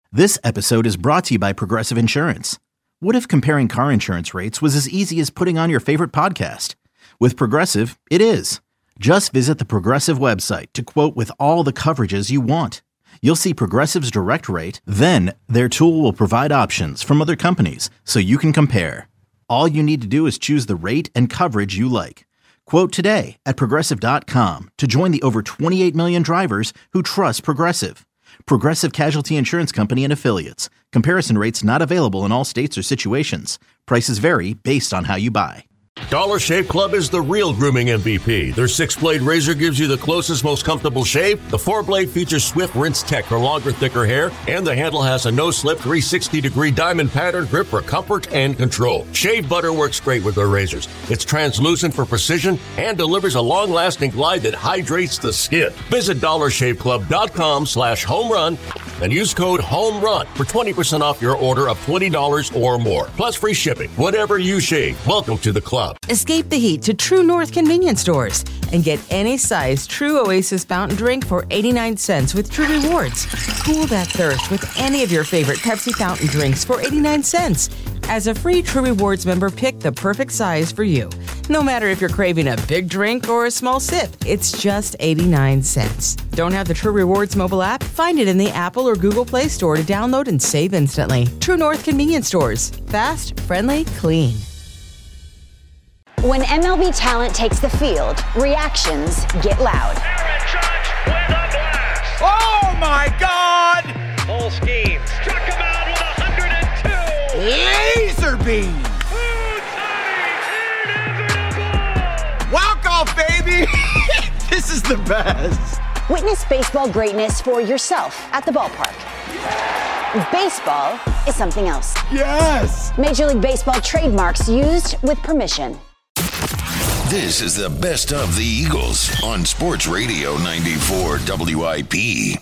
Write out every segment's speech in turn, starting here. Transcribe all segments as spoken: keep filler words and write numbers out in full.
This episode is brought to you by Progressive Insurance. What if comparing car insurance rates was as easy as putting on your favorite podcast? With Progressive, it is. Just visit the Progressive website to quote with all the coverages you want. You'll see Progressive's direct rate, then their tool will provide options from other companies so you can compare. All you need to do is choose the rate and coverage you like. Quote today at progressive dot com to join the over twenty-eight million drivers who trust Progressive. Progressive Casualty Insurance Company and Affiliates. Comparison rates not available in all states or situations. Prices vary based on how you buy. Dollar Shave Club is the real grooming M V P. Their six-blade razor gives you the closest, most comfortable shave. The four-blade features swift rinse tech for longer, thicker hair. And the handle has a no-slip three sixty degree diamond pattern grip for comfort and control. Shave butter works great with their razors. It's translucent for precision and delivers a long-lasting glide that hydrates the skin. Visit dollar shave club dot com slash home run and use code HOMERUN for twenty percent off your order of twenty dollars or more. Plus free shipping. Whatever you shave, welcome to the club. Escape the heat to True North convenience stores and get any size True Oasis fountain drink for eighty-nine cents with True Rewards. Cool that thirst with any of your favorite Pepsi fountain drinks for eighty-nine cents. As a free True Rewards member, pick the perfect size for you. No matter if you're craving a big drink or a small sip, it's just eighty-nine cents. Don't have the True Rewards mobile app? Find it in the Apple or Google Play Store to download and save instantly. True North convenience stores. Fast, friendly, clean. When M L B talent takes the field, reactions get loud. Aaron Judge with a blast. Oh my God! Full scheme. Struck him out with one hundred two. Laser beam. Inevitable. Walk off, baby. This is the best. Witness baseball greatness for yourself at the ballpark. Baseball is something else. Yes. Major League Baseball trademarks used with permission. This is the best of the Eagles on Sports Radio ninety-four W I P.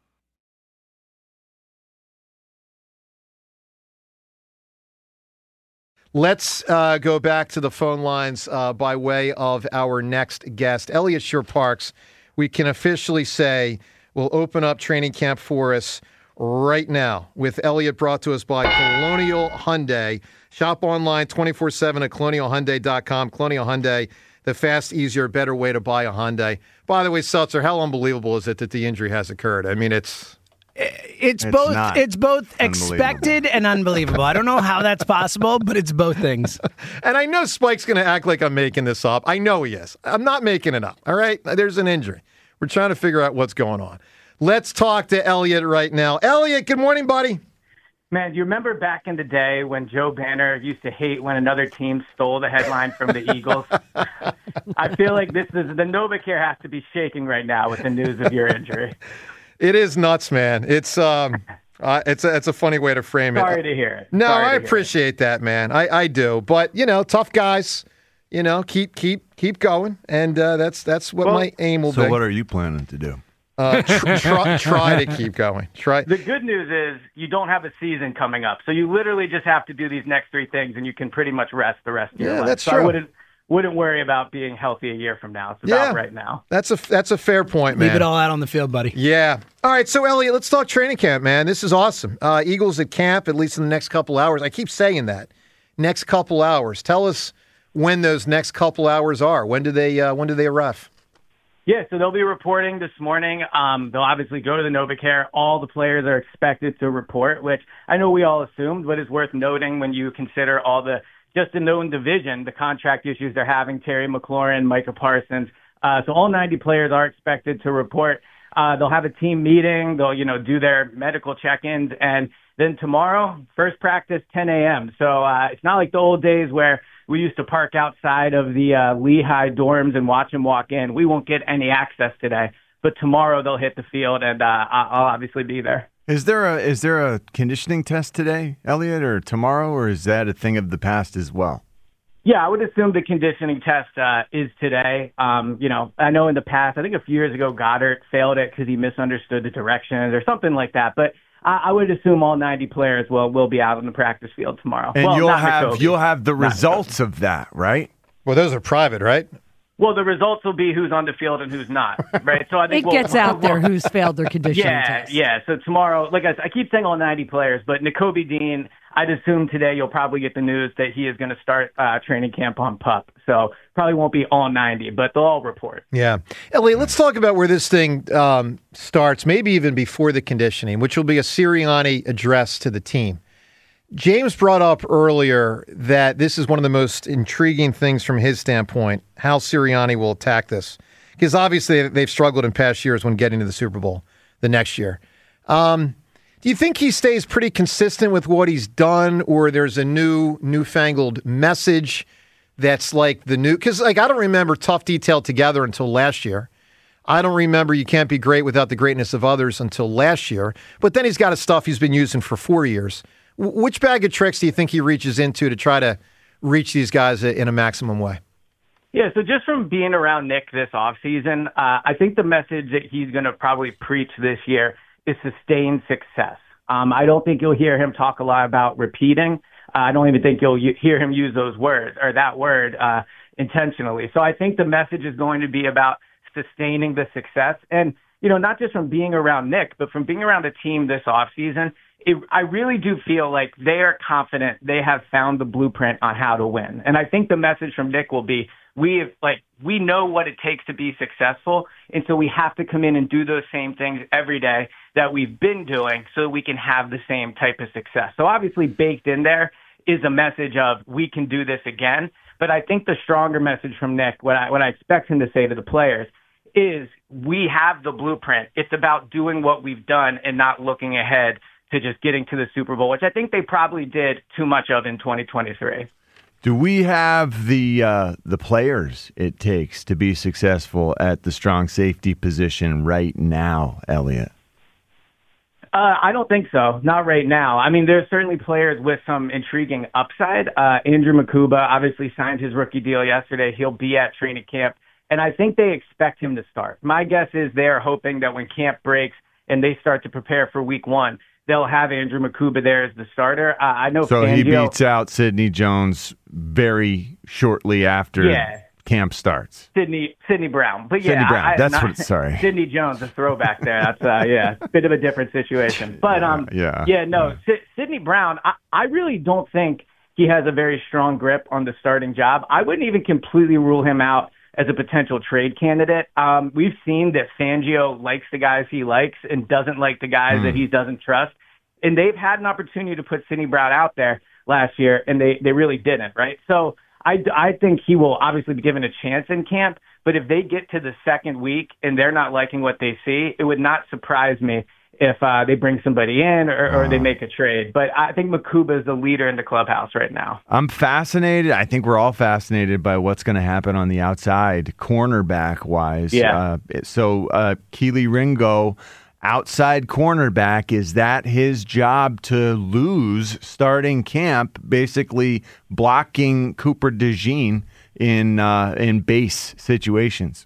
Let's uh, go back to the phone lines uh, by way of our next guest. Elliot Shorr-Parks, we can officially say, will open up training camp for us right now with Elliot, brought to us by Colonial Hyundai. Shop online twenty-four seven at colonial hyundai dot com. Colonial Hyundai, the fast, easier, better way to buy a Hyundai. By the way, Seltzer, how unbelievable is it that the injury has occurred? I mean, it's... It's, it's both it's both expected and unbelievable. I don't know how that's possible, but it's both things. And I know Spike's going to act like I'm making this up. I know he is. I'm not making it up, all right? There's an injury. We're trying to figure out what's going on. Let's talk to Elliot right now. Elliot, good morning, buddy. Man, do you remember back in the day when Joe Banner used to hate when another team stole the headline from the Eagles? I feel like this is the NovaCare has to be shaking right now with the news of your injury. It is nuts, man. It's um, uh, it's a, it's a funny way to frame Sorry it. Sorry to hear it. No, Sorry I appreciate that, man. I, I do. But you know, tough guys. You know, keep keep keep going, and uh, that's that's what well, my aim will so be. So, what are you planning to do? Uh, tr- try, try to keep going. Try. The good news is you don't have a season coming up, so you literally just have to do these next three things, and you can pretty much rest the rest of your yeah, life. That's so true. I wouldn't wouldn't worry about being healthy a year from now. It's about yeah, right now. That's a that's a fair point, man. Leave it all out on the field, buddy. Yeah. All right. So, Elliot, let's talk training camp, man. This is awesome. Uh, Eagles at camp, at least in the next couple hours. I keep saying that. Next couple hours. Tell us when those next couple hours are. When do they uh, when do they arrive? Yeah, so they'll be reporting this morning. Um, they'll obviously go to the NovaCare. All the players are expected to report, which I know we all assumed, but is worth noting when you consider all the just the known division, the contract issues they're having, Terry McLaurin, Micah Parsons. Uh, so all ninety players are expected to report. Uh, they'll have a team meeting. They'll, you know, do their medical check-ins. And then tomorrow, first practice, ten a.m. So uh, it's not like the old days where we used to park outside of the uh, Lehigh dorms and watch them walk in. We won't get any access today. But tomorrow they'll hit the field, and uh, I'll obviously be there. Is there a is there a conditioning test today, Elliot, or tomorrow, or is that a thing of the past as well? Yeah, I would assume the conditioning test uh, is today. Um, you know, I know in the past, I think a few years ago, Goddard failed it because he misunderstood the directions or something like that. But I, I would assume all ninety players will will be out on the practice field tomorrow. And well, you'll not have Jacoby. you'll have the Not results Jacoby. of that, right? Well, those are private, right? Well, the results will be who's on the field and who's not, right? So I think it we'll, gets out there who's failed their conditioning yeah, test. Yeah, So tomorrow, like I, I keep saying all ninety players, but Nakobe Dean, I'd assume today you'll probably get the news that he is going to start uh, training camp on PUP. So probably won't be all ninety, but they'll all report. Yeah. Elliot, let's talk about where this thing um, starts, maybe even before the conditioning, which will be a Sirianni address to the team. James brought up earlier that this is one of the most intriguing things from his standpoint, how Sirianni will attack this. Because obviously they've struggled in past years when getting to the Super Bowl the next year. Um, do you think he stays pretty consistent with what he's done, or there's a new, newfangled message that's like the new... Because like, I don't remember tough detail together until last year. I don't remember you can't be great without the greatness of others until last year. But then he's got his stuff he's been using for four years. Which bag of tricks do you think he reaches into to try to reach these guys in a maximum way? Yeah, so just from being around Nick this offseason, uh, I think the message that he's going to probably preach this year is sustained success. Um, I don't think you'll hear him talk a lot about repeating. Uh, I don't even think you'll u- hear him use those words or that word uh, intentionally. So I think the message is going to be about sustaining the success. And, you know, not just from being around Nick, but from being around a team this offseason. It, I really do feel like they are confident they have found the blueprint on how to win. And I think the message from Nick will be, we like we know what it takes to be successful, and so we have to come in and do those same things every day that we've been doing so that we can have the same type of success. So obviously baked in there is a message of we can do this again. But I think the stronger message from Nick, what I, what I expect him to say to the players, is we have the blueprint. It's about doing what we've done and not looking ahead to just getting to the Super Bowl, which I think they probably did too much of in twenty twenty-three. Do we have the uh, the players it takes to be successful at the strong safety position right now, Elliot? Uh, I don't think so. Not right now. I mean, there's certainly players with some intriguing upside. Uh, Andrew Makuba obviously signed his rookie deal yesterday. He'll be at training camp, and I think they expect him to start. My guess is they're hoping that when camp breaks and they start to prepare for week one, they'll have Andrew Makuba there as the starter. Uh, I know. So Fangio, he beats out Sidney Jones very shortly after yeah. camp starts. Sidney Sidney Brown, but yeah, Sidney Brown. I, I, That's not, what. Sorry, Sidney Jones, a throwback there. That's uh, yeah, a bit of a different situation. But um, yeah, yeah, no, yeah. S- Sidney Brown. I, I really don't think he has a very strong grip on the starting job. I wouldn't even completely rule him out as a potential trade candidate. Um, we've seen that Fangio likes the guys he likes and doesn't like the guys mm. that he doesn't trust. And they've had an opportunity to put Sidney Brown out there last year, and they, they really didn't, right? So I, I think he will obviously be given a chance in camp, but if they get to the second week and they're not liking what they see, it would not surprise me if uh, they bring somebody in or, or they make a trade. But I think Makuba is the leader in the clubhouse right now. I'm fascinated. I think we're all fascinated by what's going to happen on the outside, cornerback-wise. Yeah. Uh, so uh, Kelee Ringo, outside cornerback, is that his job to lose starting camp, basically blocking Cooper DeJean in uh, in base situations?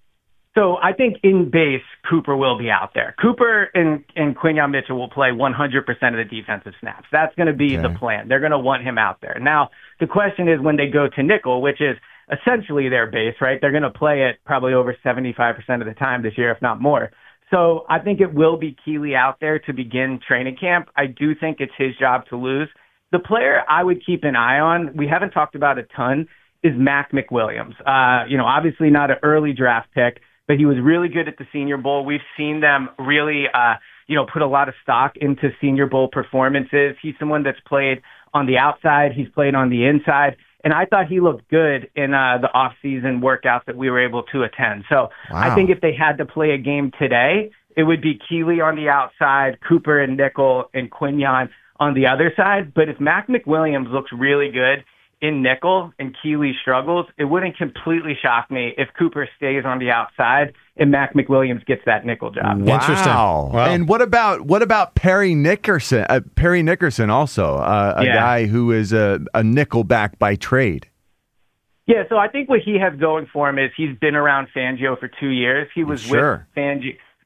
So I think in base, Cooper will be out there. Cooper and, and Quinyon Mitchell will play one hundred percent of the defensive snaps. That's going to be okay. the plan. They're going to want him out there. Now, the question is when they go to nickel, which is essentially their base, right? They're going to play it probably over seventy-five percent of the time this year, if not more. So I think it will be Kelee out there to begin training camp. I do think it's his job to lose. The player I would keep an eye on, we haven't talked about a ton, is Mac McWilliams. Uh, you know, obviously not an early draft pick, but he was really good at the Senior Bowl. We've seen them really, uh, you know, put a lot of stock into Senior Bowl performances. He's someone that's played on the outside. He's played on the inside. And I thought he looked good in uh, the off-season workouts that we were able to attend. So wow. I think if they had to play a game today, it would be Kelee on the outside, Cooper and nickel, and Quinyon on the other side. But if Mac McWilliams looks really good in nickel and Kelee struggles, it wouldn't completely shock me if Cooper stays on the outside and Mac McWilliams gets that nickel job. Wow. Interesting. Wow. And what about what about Perry Nickerson? Uh, Perry Nickerson also, uh, a yeah. guy who is a, a nickel back by trade. Yeah, so I think what he has going for him is he's been around Fangio for two years. He was sure. with Fangio.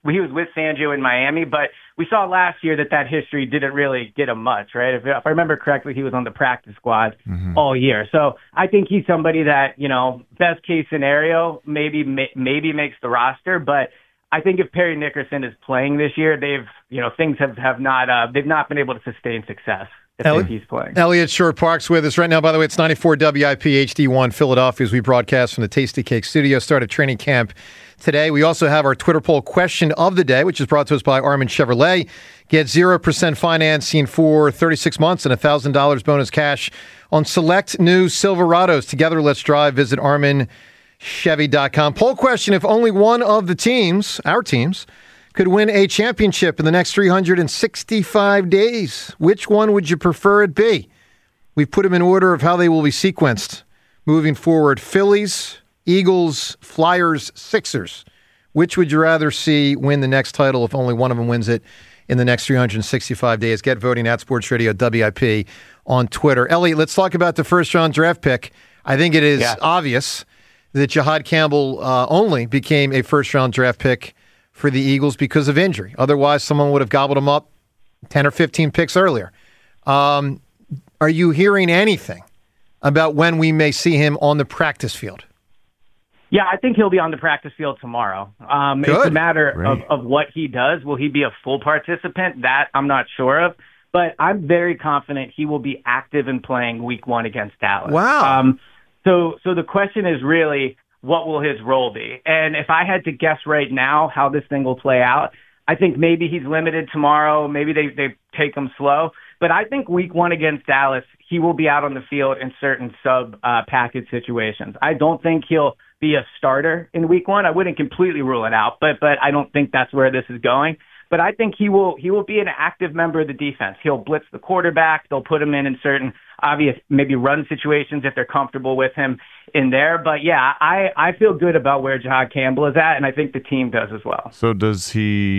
he was with Fangio in Miami, but we saw last year that that history didn't really get him much, right? If, if I remember correctly, he was on the practice squad mm-hmm. all year. So I think he's somebody that, you know, best case scenario, maybe maybe makes the roster. But I think if Perry Nickerson is playing this year, they've, you know, things have, have not, uh, they've not been able to sustain success. If he's playing. Elliot Shorr-Parks with us right now. By the way, it's ninety-four W I P H D one Philadelphia as we broadcast from the Tasty Cake studio. Started training camp today. We also have our Twitter poll question of the day, which is brought to us by Armin Chevrolet. Get zero percent financing for thirty-six months and one thousand dollars bonus cash on select new Silverados. Together, let's drive. Visit armin chevy dot com. Poll question: if only one of the teams, our teams, could win a championship in the next three hundred sixty-five days, which one would you prefer it be? We've put them in order of how they will be sequenced moving forward. Phillies, Eagles, Flyers, Sixers. Which would you rather see win the next title if only one of them wins it in the next three hundred sixty-five days? Get voting at Sports Radio W I P on Twitter. Elliot, let's talk about the first-round draft pick. I think it is yeah. obvious that Jahad Campbell uh, only became a first-round draft pick for the Eagles because of injury. Otherwise, someone would have gobbled him up ten or fifteen picks earlier. Um, are you hearing anything about when we may see him on the practice field? Yeah, I think he'll be on the practice field tomorrow. Um, it's a matter of, of what he does. Will he be a full participant? That I'm not sure of. But I'm very confident he will be active in playing week one against Dallas. Wow. Um, so, so the question is really, what will his role be? And if I had to guess right now how this thing will play out, I think maybe he's limited tomorrow. Maybe they, they take him slow. But I think week one against Dallas, he will be out on the field in certain sub uh, package situations. I don't think he'll be a starter in week one. I wouldn't completely rule it out, but but I don't think that's where this is going. But I think he will he will be an active member of the defense. He'll blitz the quarterback. They'll put him in in certain obvious maybe run situations if they're comfortable with him in there. But yeah, I, I feel good about where Jahad Campbell is at, and I think the team does as well. So does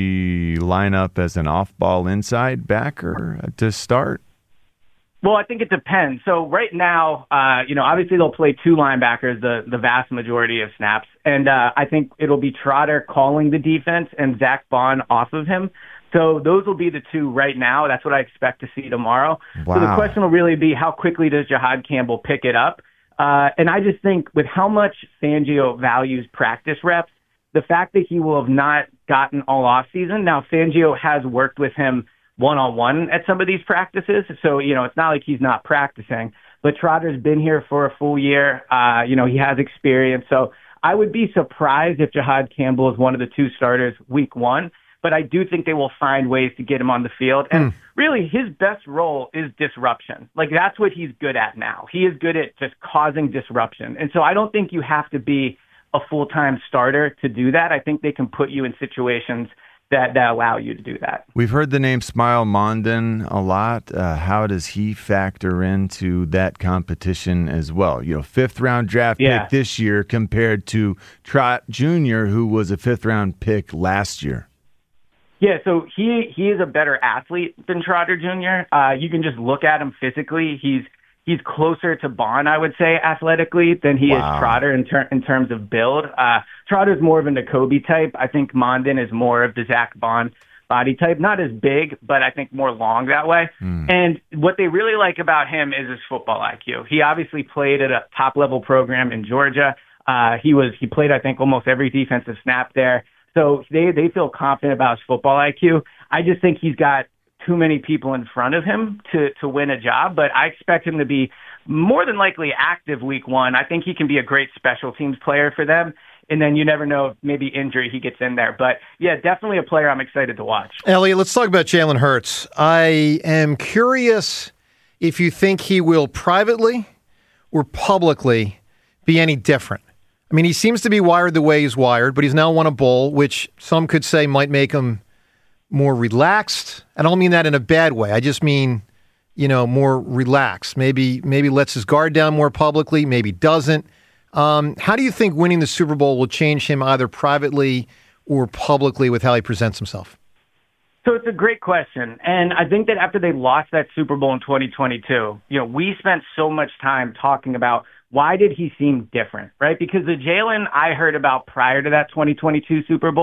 he line up as an off-ball inside backer to start? Well, I think it depends. So right now, uh, you know, obviously they'll play two linebackers the, the vast majority of snaps. And uh, I think it'll be Trotter calling the defense and Zach Bond off of him. So those will be the two right now. That's what I expect to see tomorrow. Wow. So the question will really be how quickly does Jahad Campbell pick it up? Uh, and I just think with how much Fangio values practice reps, the fact that he will have not gotten all offseason. Now, Fangio has worked with him one-on-one at some of these practices. So, you know, it's not like he's not practicing. But Trotter's been here for a full year. Uh, you know, he has experience. So I would be surprised if Jahad Campbell is one of the two starters week one. But I do think they will find ways to get him on the field. And mm. really, his best role is disruption. Like, that's what he's good at now. He is good at just causing disruption. And so I don't think you have to be a full-time starter to do that. I think they can put you in situations that, that allow you to do that. We've heard the name Smile Mondon a lot. Uh, how does he factor into that competition as well? You know, fifth round draft yeah. pick this year compared to Trot Junior, who was a fifth round pick last year. Yeah, so he he is a better athlete than Trotter Junior Uh, you can just look at him physically. He's he's closer to Bond, I would say, athletically than he wow. is Trotter in, ter- in terms of build. Uh, Trotter's more of a Nakobe type. I think Mondon is more of the Zach Bond body type. Not as big, but I think more long that way. Mm. And what they really like about him is his football I Q. He obviously played at a top-level program in Georgia. Uh, he was he played, I think, almost every defensive snap there. So they, they feel confident about his football I Q. I just think he's got too many people in front of him to, to win a job, but I expect him to be more than likely active week one. I think he can be a great special teams player for them. And then you never know if maybe injury he gets in there. But, yeah, definitely a player I'm excited to watch. Elliot, let's talk about Jalen Hurts. I am curious if you think he will privately or publicly be any different. I mean, he seems to be wired the way he's wired, but he's now won a bowl, which some could say might make him more relaxed. I don't mean that in a bad way. I just mean, you know, more relaxed. Maybe maybe lets his guard down more publicly, maybe doesn't. Um, how do you think winning the Super Bowl will change him either privately or publicly with how he presents himself? So it's a great question. And I think that after they lost that Super Bowl in twenty twenty-two, you know, we spent so much time talking about why did he seem different, right? Because the Jalen I heard about prior to that twenty twenty-two Super Bowl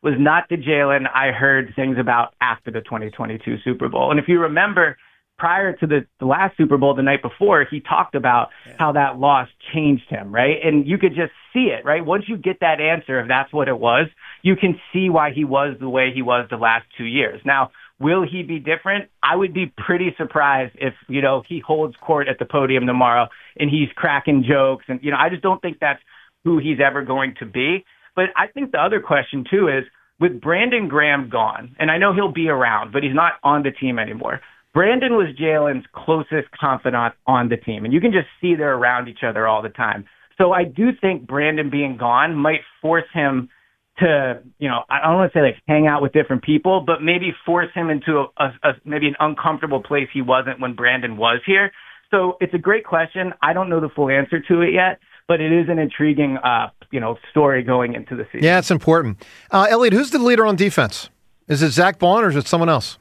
was not the Jalen I heard things about after the twenty twenty-two Super Bowl. And if you remember, prior to the, the last Super Bowl the night before, he talked about how that loss changed him, right? And you could just see it, right? Once you get that answer, if that's what it was, you can see why he was the way he was the last two years. Now, will he be different? I would be pretty surprised if, you know, he holds court at the podium tomorrow and he's cracking jokes. And, you know, I just don't think that's who he's ever going to be. But I think the other question, too, is with Brandon Graham gone, and I know he'll be around, but he's not on the team anymore. Brandon was Jalen's closest confidant on the team, and you can just see they're around each other all the time. So I do think Brandon being gone might force him to, you know, I don't want to say like hang out with different people, but maybe force him into a, a, a maybe an uncomfortable place he wasn't when Brandon was here. So it's a great question. I don't know the full answer to it yet, but it is an intriguing, uh, you know, story going into the season. Yeah, it's important. Uh, Elliot, who's the leader on defense? Is it Zach Baun or is it someone else?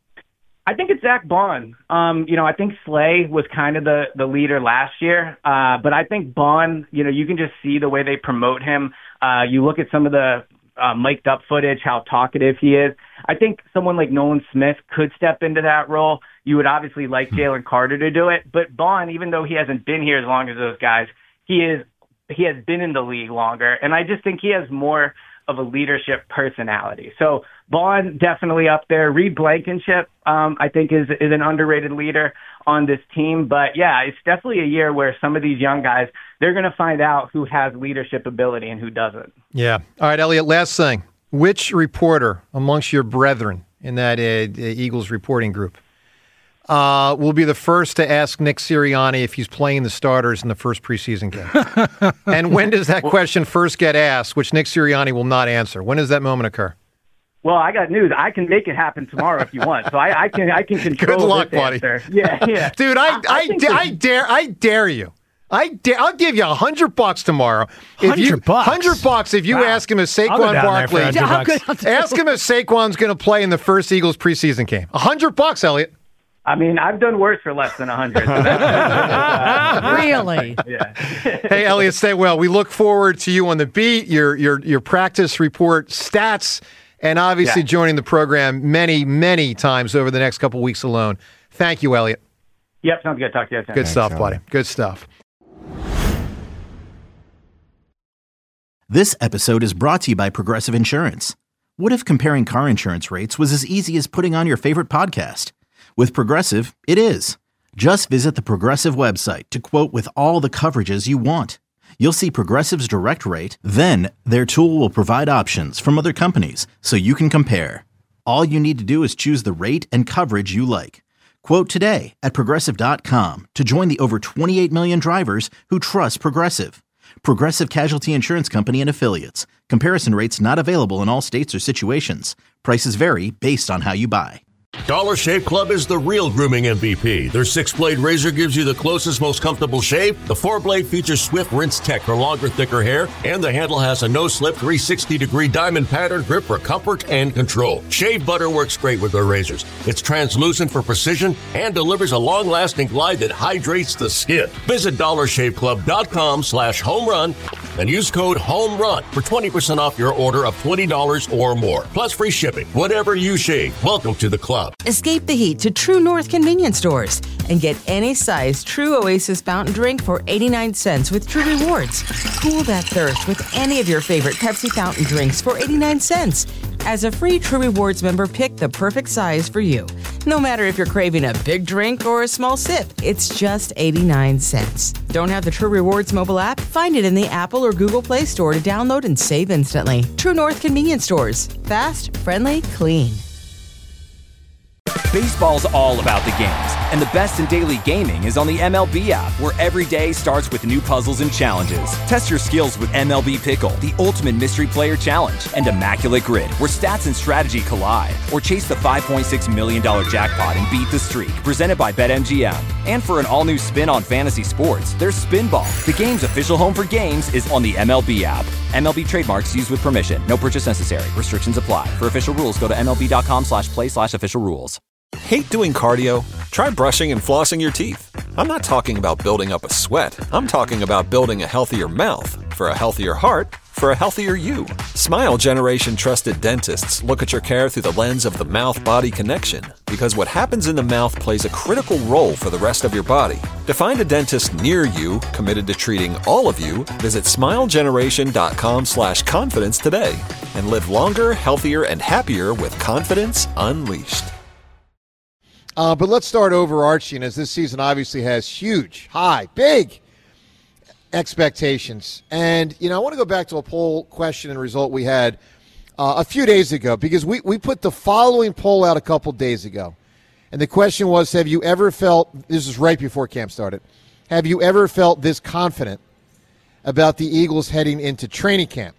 I think it's Zach Baun. Um, you know, I think Slay was kind of the, the leader last year, uh, but I think Baun, you know, you can just see the way they promote him. Uh, you look at some of the uh, mic'd up footage, how talkative he is. I think someone like Nolan Smith could step into that role. You would obviously like Jalen Carter to do it, but Baun, even though he hasn't been here as long as those guys, he is he has been in the league longer, and I just think he has more of a leadership personality. So Baun definitely up there. Reed Blankenship, um, I think, is is an underrated leader on this team. But, yeah, it's definitely a year where some of these young guys, they're going to find out who has leadership ability and who doesn't. Yeah. All right, Elliot, last thing. Which reporter amongst your brethren in that uh, Eagles reporting group uh, will be the first to ask Nick Sirianni if he's playing the starters in the first preseason game? And when does that question first get asked, which Nick Sirianni will not answer? When does that moment occur? Well, I got news. I can make it happen tomorrow if you want. So I, I can I can control Good luck, this buddy. answer. Yeah, yeah. Dude, I I, I, I, da- I dare I dare you. I dare, I'll give you a hundred bucks tomorrow. If you, hundred bucks. Hundred bucks if you Wow. ask him if I'll go Saquon down there for Barkley. a hundred bucks. Ask him if Saquon's going to play in the first Eagles preseason game. A hundred bucks, Elliot. I mean, I've done worse for less than a hundred. So really? Yeah. Hey, Elliot, stay well. We look forward to you on the beat, your your your practice report stats, and obviously Yeah. joining the program many, many times over the next couple weeks alone. Thank you, Elliot. Yep, sounds good. Talk to you guys soon. Good stuff, buddy. Good stuff. This episode is brought to you by Progressive Insurance. What if comparing car insurance rates was as easy as putting on your favorite podcast? With Progressive, it is. Just visit the Progressive website to quote with all the coverages you want. You'll see Progressive's direct rate, then their tool will provide options from other companies so you can compare. All you need to do is choose the rate and coverage you like. Quote today at Progressive dot com to join the over twenty-eight million drivers who trust Progressive. Progressive Casualty Insurance Company and Affiliates. Comparison rates not available in all states or situations. Prices vary based on how you buy. Dollar Shave Club is the real grooming M V P. Their six-blade razor gives you the closest, most comfortable shave. The four-blade features Swift Rinse Tech for longer, thicker hair. And the handle has a no-slip three hundred sixty degree diamond pattern grip for comfort and control. Shave butter works great with their razors. It's translucent for precision and delivers a long-lasting glide that hydrates the skin. Visit dollar shave club dot com slash home run and use code HOMERUN for twenty percent off your order of twenty dollars or more. Plus free shipping. Whatever you shave, welcome to the club. Escape the heat to True North convenience stores and get any size True Oasis fountain drink for eighty-nine cents with True Rewards. Cool that thirst with any of your favorite Pepsi fountain drinks for eighty-nine cents. As a free True Rewards member, pick the perfect size for you. No matter if you're craving a big drink or a small sip, it's just eighty-nine cents. Don't have the True Rewards mobile app? Find it in the Apple or Google Play Store to download and save instantly. True North convenience stores. Fast, friendly, clean. Baseball's all about the games, and the best in daily gaming is on the M L B app, where every day starts with new puzzles and challenges. Test your skills with M L B Pickle, the ultimate mystery player challenge, and Immaculate Grid, where stats and strategy collide. Or chase the five point six million dollars jackpot and beat the streak, presented by BetMGM. And for an all-new spin on fantasy sports, there's Spinball. The game's official home for games is on the M L B app. M L B trademarks used with permission. No purchase necessary. Restrictions apply. For official rules, go to MLB.com slash play slash official rules. Hate doing cardio? Try brushing and flossing your teeth. I'm not talking about building up a sweat. I'm talking about building a healthier mouth. For a healthier heart, for a healthier you. Smile Generation trusted dentists look at your care through the lens of the mouth-body connection, because what happens in the mouth plays a critical role for the rest of your body. To find a dentist near you committed to treating all of you, visit smilegeneration.com slash confidence today and live longer, healthier, and happier with confidence unleashed. Uh, but let's start overarching, as this season obviously has huge, high, big expectations. And, you know, I want to go back to a poll question and result we had uh, a few days ago, because we, we put the following poll out a couple days ago. And the question was, have you ever felt, this is right before camp started, have you ever felt this confident about the Eagles heading into training camp?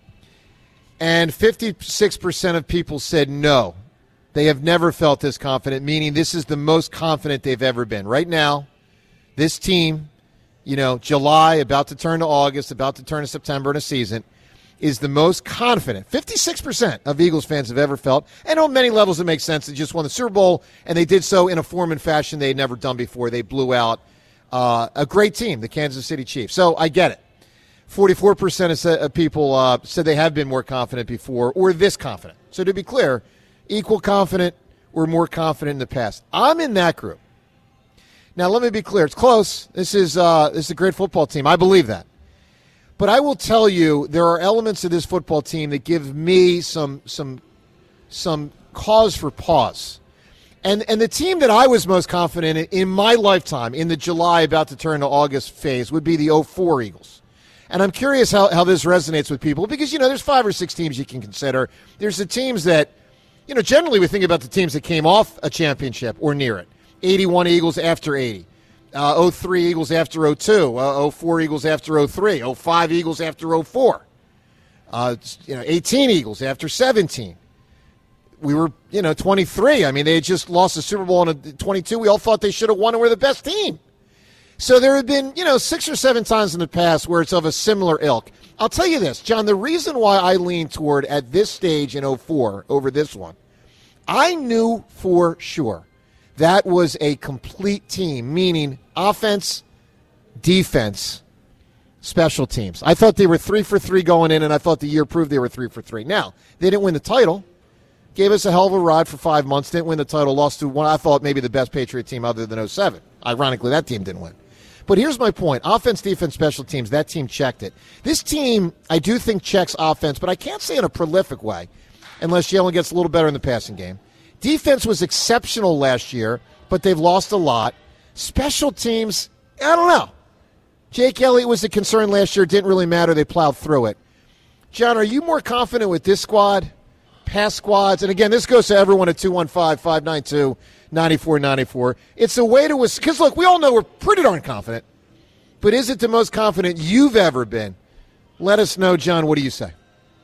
And fifty-six percent of people said no. They have never felt this confident, meaning this is the most confident they've ever been. Right now, this team, you know, July, about to turn to August, about to turn to September in a season, is the most confident fifty-six percent of Eagles fans have ever felt. And on many levels it makes sense. They just won the Super Bowl, and they did so in a form and fashion they had never done before. They blew out uh, a great team, the Kansas City Chiefs. So I get it. forty-four percent of people uh, said they have been more confident before, or this confident. So to be clear, equal confident or more confident in the past. I'm in that group. Now, let me be clear. It's close. This is uh, this is a great football team. I believe that. But I will tell you, there are elements of this football team that give me some some some cause for pause. And and the team that I was most confident in in my lifetime, in the July about to turn to August phase, would be the oh four Eagles. And I'm curious how, how this resonates with people, because, you know, there's five or six teams you can consider. There's the teams that, you know, generally we think about the teams that came off a championship or near it. eighty-one Eagles after eighty. Uh, oh three Eagles after oh two. Uh, oh four Eagles after oh three. oh five Eagles after oh four. Uh, you know, eighteen Eagles after seventeen. We were, you know, twenty-three. I mean, they had just lost the Super Bowl in a twenty-two. We all thought they should have won and were the best team. So there have been, you know, six or seven times in the past where it's of a similar ilk. I'll tell you this, John, the reason why I lean toward at this stage in oh four over this one, I knew for sure that was a complete team, meaning offense, defense, special teams. I thought they were three for three going in, and I thought the year proved they were three for three. Now, they didn't win the title. Gave us a hell of a ride for five months. Didn't win the title. Lost to one, I thought, maybe the best Patriot team other than oh seven. Ironically, that team didn't win. But here's my point. Offense, defense, special teams, that team checked it. This team, I do think, checks offense, but I can't say in a prolific way unless Jalen gets a little better in the passing game. Defense was exceptional last year, but they've lost a lot. Special teams, I don't know. Jake Elliott was a concern last year. It didn't really matter. They plowed through it. John, are you more confident with this squad, past squads? And again, this goes to everyone at two one five, five nine two, nine four nine four. It's a way to – because, look, we all know we're pretty darn confident. But is it the most confident you've ever been? Let us know, John. What do you say?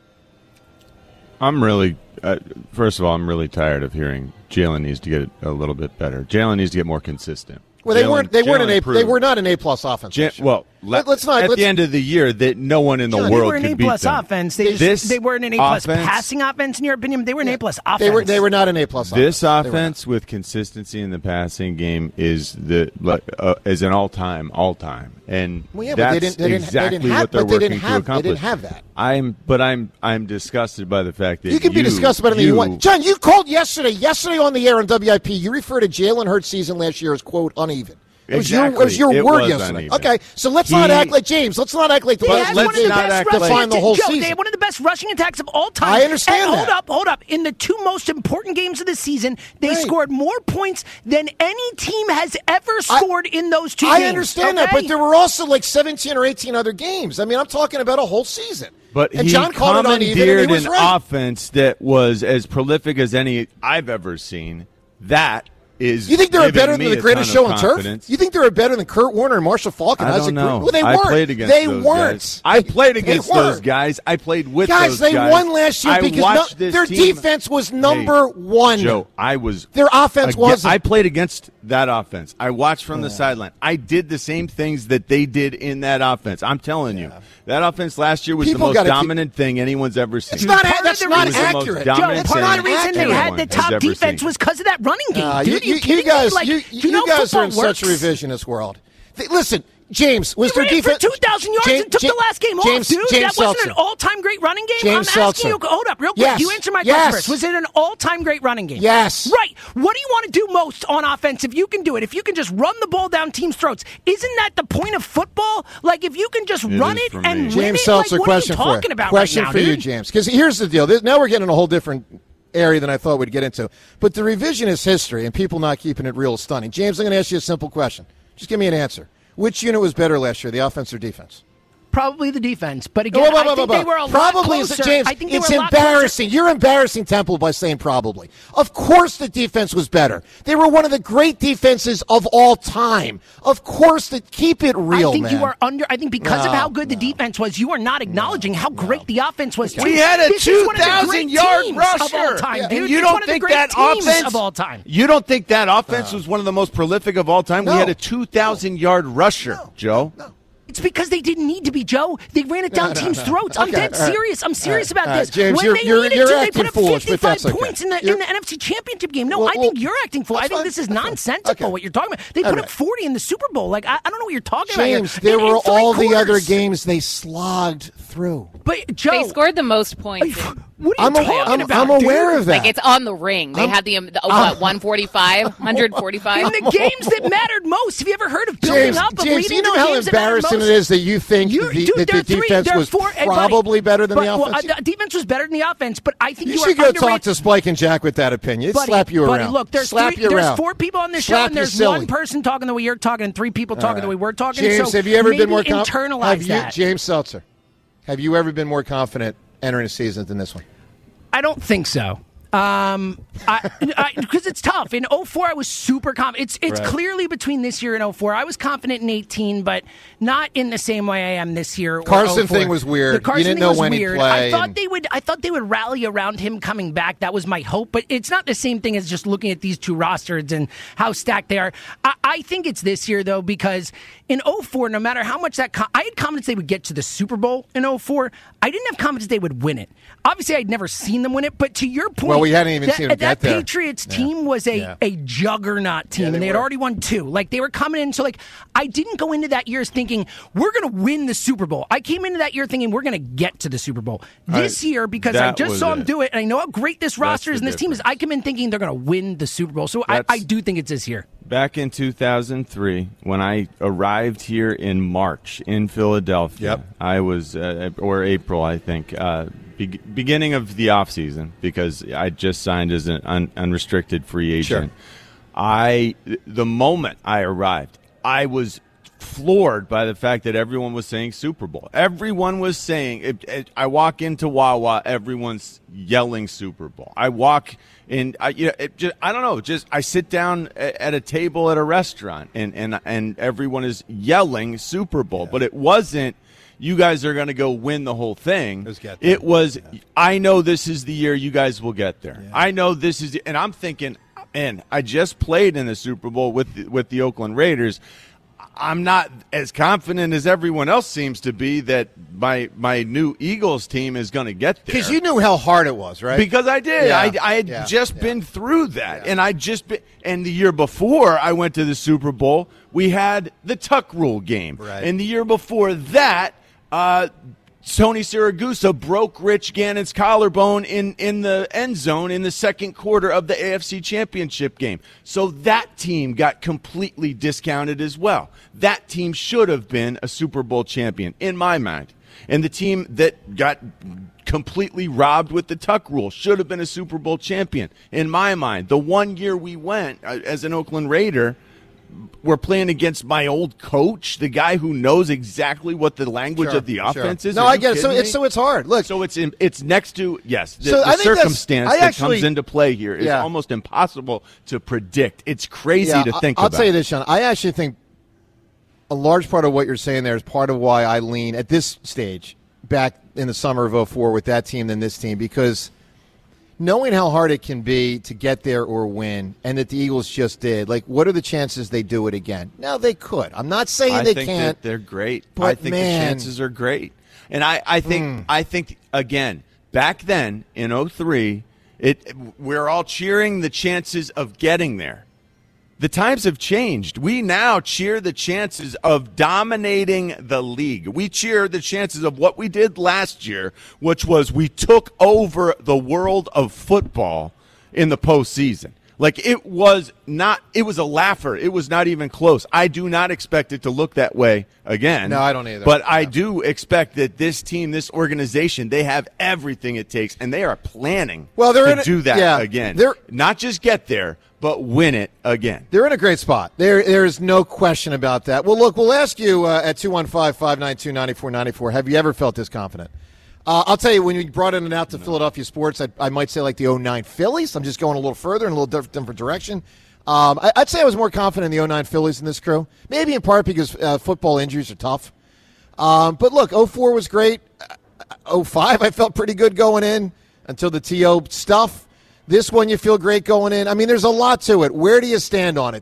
I'm really uh, – first of all, I'm really tired of hearing Jalen needs to get a little bit better. Jalen needs to get more consistent. Well, they Jalen, weren't. They Jalen weren't an A. proved. They were not an A plus offense. Ja- well, let, let's not. At let's, the end of the year, that no one in the John, world they were an could A beat plus them. offense. They, this just, they weren't an A plus offense, passing offense, in your opinion. They were an A plus offense. They were. They were not an A plus. This offense. offense with consistency in the passing game is the uh, is an all time, all time, and well, yeah, that's but they didn't, they didn't, exactly they didn't have, what they're but they working didn't to have, accomplish. They didn't have that. I'm, but I'm, I'm disgusted by the fact that you can you, be disgusted about anything you want. John, you called yesterday. Yesterday on the air on W I P, you referred to Jalen Hurts' season last year as quote uneven. It was exactly. your, it was your it word was yesterday. Uneven. Okay, so let's he, not act like James. Let's not act like the best. Let's not act like define the whole Joe, season. They had one of the best rushing attacks of all time. I understand and that. Hold up, hold up. In the two most important games of the season, they right. scored more points than any team has ever scored I, in those two I games. I understand okay? that, but there were also like seventeen or eighteen other games. I mean, I'm talking about a whole season. But and he John called it uneven, and he was an right. offense that was as prolific as any I've ever seen. That is. You think they're better than the the greatest show on turf? You think they're better than Kurt Warner and Marshall Falk and I Isaac don't know. Green? Well, they I weren't. played against they those weren't. Guys. I played against they those guys. I played with guys, those they guys. won last year I because watched no, this their team. defense was number hey, one. Joe, I was. Their offense again, wasn't. I played against that offense. I watched from yeah. the sideline. I did the same things that they did in that offense. I'm telling yeah. you. That offense last year was People the most dominant keep... thing anyone's ever seen. It's not, that's not accurate. Joe, part of the reason they had the top defense was because of that running game. Uh, Dude, you, you, you, you guys, like, you, you, you know guys are in works? such a revisionist world. They, listen, James, was he their ran defense for two thousand yards James, and took James, the last game James, off, dude? James that wasn't Seltzer. an all-time great running game? James I'm Seltzer. asking you, hold up, real quick. Yes. You answer my Yes. question first. Was it an all-time great running game? Yes. Right. What do you want to do most on offense if you can do it? If you can just run the ball down teams' throats, isn't that the point of football? Like, if you can just It run is it for and me. win James it, Seltzer, like, what question are you for talking you. about Question right now, for you, dude? James. Because here's the deal. This- Now we're getting a whole different area than I thought we'd get into. But the revisionist history and people not keeping it real is stunning. James, I'm going to ask you a simple question. Just give me an answer. Which unit was better last year, the offense or defense? Probably the defense, but again, Whoa, whoa, whoa, I think whoa, they were a probably lot closer. is James. I think they It's were a lot closer. embarrassing. You're embarrassing Temple by saying probably. Of course, the defense was better. They were one of the great defenses of all time. Of course, that keep it real, I think man. you are under. I think because No, of how good the defense was, you are not acknowledging how great the offense was. We too. had a This is one of the two thousand great yard teams rusher. of all time, Yeah. dude. And you It's don't one of the think great that teams offense of all time. You don't think that offense was one of the most prolific of all time? No. We had a two thousand yard rusher, No. Joe. No. It's because they didn't need to be, Joe. They ran it down No, no, teams' no. throats. I'm Okay, dead all right. serious. I'm serious All right, about all right. this. James, when you're- they you're- needed you're to, they acting put up foolish, but that's fifty-five okay. points in the You're- in the N F C Championship game. No, Well, I think well, you're acting fool. I that's think fine. this is That's fine. nonsensical. Okay. What you're talking about? They All put right. up forty in the Super Bowl. Like I, I don't know what you're talking James, about. there here. In- were in three all the other quarters. games they slogged through. But Joe, They scored the most points. in- what are you I'm, a, talking I'm, about? I'm aware dude? of that. Like it's on the ring. They I'm- had the, um, the oh, I'm- what one forty-five, one forty-five. In the games that mattered most. Have you ever heard of building James, up? Of James, leading you know to the how games that mattered embarrassing most? it is that you think You- the, dude, that there the are three- defense there are was four- hey, buddy, probably better than but, the well, offense? uh, the defense was better than the offense, but I think you you, should are go underrated. talk to Spike and Jack with that opinion. It'd Buddy, slap you buddy, around. look, there's slap three, you there's around. four people on this show, Slap and you there's silly. one person talking the way you're talking, and three people talking the way we're talking. James, so have you ever maybe been more com- internalize have you, that? James Seltzer, have you ever been more confident entering a season than this one? I don't think so. Um, because it's tough. In oh four, I was super confident. It's it's Right. clearly between this year and oh four. I was confident in eighteen, but not in the same way I am this year. Or Carson oh four. thing was weird. The Carson You didn't thing know was when he'd weird. play I thought and- they would. I thought they would rally around him coming back. That was my hope. But it's not the same thing as just looking at these two rosters and how stacked they are. I, I think it's this year though, because in oh four, no matter how much that co- I had confidence they would get to the Super Bowl in oh four. I didn't have confidence they would win it. Obviously, I'd never seen them win it. But to your point, Well, we hadn't even that, seen them that get there. Patriots Yeah. team was a, Yeah. a juggernaut team, Yeah, they and they had were. already won two. Like they were coming in, so like I didn't go into that year thinking we're going to win the Super Bowl. I came into that year thinking we're going to get to the Super Bowl. This I- year, because I that just was saw them it. do it, and I know how great this roster is the and this team is. I come in thinking they're going to win the Super Bowl. So I, That's- I do think it's this year. Back in two thousand three, when I arrived here in March in Philadelphia, Yep. I was, uh, or April, I think, uh, be- beginning of the offseason, because I just signed as an un- unrestricted free agent. Sure. I, the moment I arrived, I was floored by the fact that everyone was saying Super Bowl. Everyone was saying, it, it, I walk into Wawa, everyone's yelling Super Bowl. I walk in, I, you know, it just, I don't know, just I sit down at, at a table at a restaurant and, and, and everyone is yelling Super Bowl, yeah. But it wasn't, you guys are going to go win the whole thing. It was, get there. It was yeah. I know this is the year you guys will get there. Yeah. I know this is, and I'm thinking, man, I just played in the Super Bowl with the, with the Oakland Raiders. I'm not as confident as everyone else seems to be that my my new Eagles team is going to get there. Because you knew how hard it was, right? Because I did. Yeah. I, I had Yeah. just Yeah. been through that, Yeah. and I just been, and the year before I went to the Super Bowl, we had the Tuck Rule game, Right. and the year before that, uh, Tony Siragusa broke Rich Gannon's collarbone in, in the end zone in the second quarter of the A F C Championship game. So that team got completely discounted as well. That team should have been a Super Bowl champion, in my mind. And the team that got completely robbed with the Tuck Rule should have been a Super Bowl champion, in my mind. The one year we went uh, as an Oakland Raider, we're playing against my old coach, the guy who knows exactly what the language Sure, of the sure. offense is. No, Are I you get it. So kidding it's me? so it's hard. Look, So it's in, it's next to yes. The, So the I think that's- circumstance I that actually- comes into play here is Yeah. almost impossible to predict. It's crazy yeah, to think I, I'll about. tell you this, Sean. I actually think a large part of what you're saying there is part of why I lean at this stage back in the summer of oh four with that team than this team, because knowing how hard it can be to get there or win, and that the Eagles just did, like, what are the chances they do it again? Now, they could. I'm not saying I they think can't. that they're great. but, I think man, the chances are great. And I, I think Mm. I think again, back then in oh three, it we're all cheering the chances of getting there. The times have changed. We now cheer the chances of dominating the league. We cheer the chances of what we did last year, which was we took over the world of football in the postseason. Like, it was not – it was a laugher. It was not even close. I do not expect it to look that way again. No, I don't either. But I do expect that this team, this organization, they have everything it takes, and they are planning well, they're to in a, do that yeah, again. They're not just get there, but win it again. They're in a great spot. There, there is no question about that. Well, look, we'll ask you uh, at two one five, five nine two, nine four nine four, have you ever felt this confident? Uh, I'll tell you, when you brought in and out to Philadelphia sports, I, I might say like the oh nine Phillies. I'm just going a little further in a little different, different direction. Um, I, I'd say I was more confident in the oh nine Phillies in this crew, maybe in part because uh, football injuries are tough. Um, but look, oh four was great. oh five, I felt pretty good going in until the T O stuff. This one, you feel great going in. I mean, there's a lot to it. Where do you stand on it?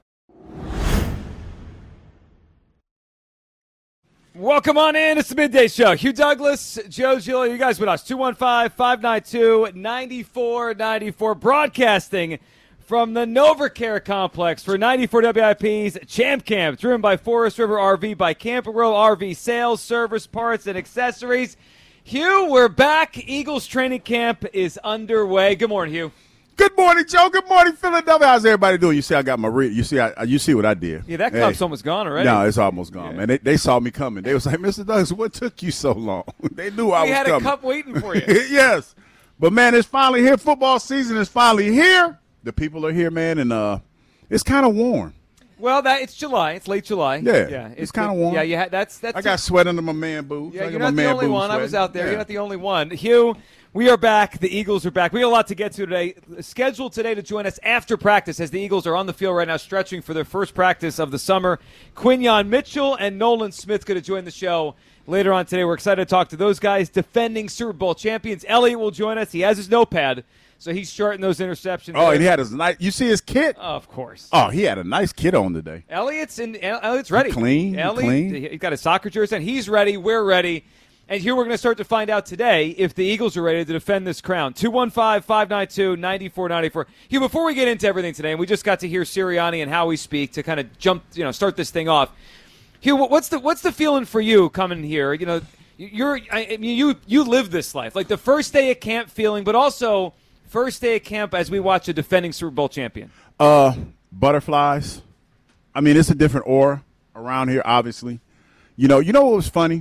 Welcome on in. It's the Midday Show. Hugh Douglas, Joe Giglio, you guys with us. two one five, five nine two, nine four nine four. Broadcasting from the NovaCare Complex for ninety-four W I P's Champ Camp, driven by Forest River R V, by Camper Row R V sales, service, parts, and accessories. Hugh, we're back. Eagles training camp is underway. Good morning, Hugh. Good morning, Joe. Good morning, Philadelphia. How's everybody doing? You see, I got my re- you see, I, you see what I did. Yeah, that cup's hey. almost gone already. No, it's almost gone, yeah. man. They, they saw me coming. They was like, Mister Douglas, what took you so long? They knew I we was coming. We coming. had a cup waiting for you. Yes, but man, it's finally here. Football season is finally here. The people are here, man, and uh, it's kind of warm. Well, that it's July. It's late July. Yeah, yeah. It's, it's kind of warm. Yeah, yeah. That's that's. I got sweat under my man boots. Yeah, I you're got not my the man only one. sweating. I was out there. Yeah. You're not the only one. Hugh, we are back. The Eagles are back. We got a lot to get to today. Scheduled today to join us after practice, as the Eagles are on the field right now, stretching for their first practice of the summer. Quinyon Mitchell and Nolan Smith going to join the show later on today. We're excited to talk to those guys, defending Super Bowl champions. Elliott will join us. He has his notepad. So he's shorting those interceptions. Oh, there. and he had his nice. You see his kit? Oh, of course. Oh, he had a nice kit on today. Elliott's in. Elliott's ready. He clean. Elliott, clean. He's got his soccer jersey, and he's ready. We're ready. And here we're going to start to find out today if the Eagles are ready to defend this crown. two one five, five nine two, nine four nine four. Hugh, before we get into everything today, and we just got to hear Sirianni and how we speak to kind of jump, you know, start this thing off. Hugh, what's the what's the feeling for you coming here? You know, you're. I mean, you you live this life, like the first day at camp feeling, but also first day at camp as we watch a defending Super Bowl champion. Uh, butterflies. I mean, it's a different aura around here, obviously. You know, you know what was funny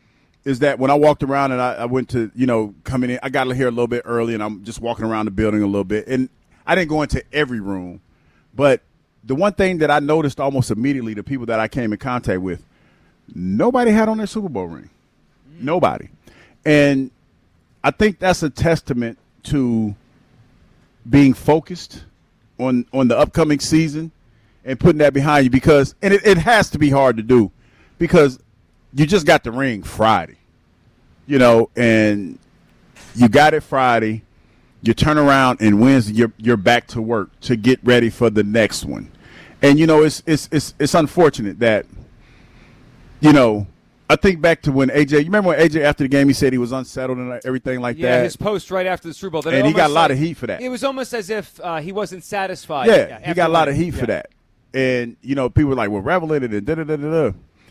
is that when I walked around and I, I went to, you know, coming in, I got here a little bit early and I'm just walking around the building a little bit. And I didn't go into every room. But the one thing that I noticed almost immediately, the people that I came in contact with, nobody had on their Super Bowl ring. Mm-hmm. Nobody. And I think that's a testament to being focused on, on the upcoming season and putting that behind you because, and it, it has to be hard to do because you just got the ring Friday, you know, and you got it Friday, you turn around and Wednesday you're, you're back to work to get ready for the next one. And, you know, it's, it's, it's, it's unfortunate that, you know, I think back to when A J, you remember when A J after the game, he said he was unsettled and everything like yeah, that? Yeah, his post right after the Super Bowl. That and he got a lot like, of heat for that. It was almost as if uh, he wasn't satisfied. Yeah, yeah he got a lot of heat yeah. for that. And, you know, people were like, well, reveling it and da-da-da-da-da.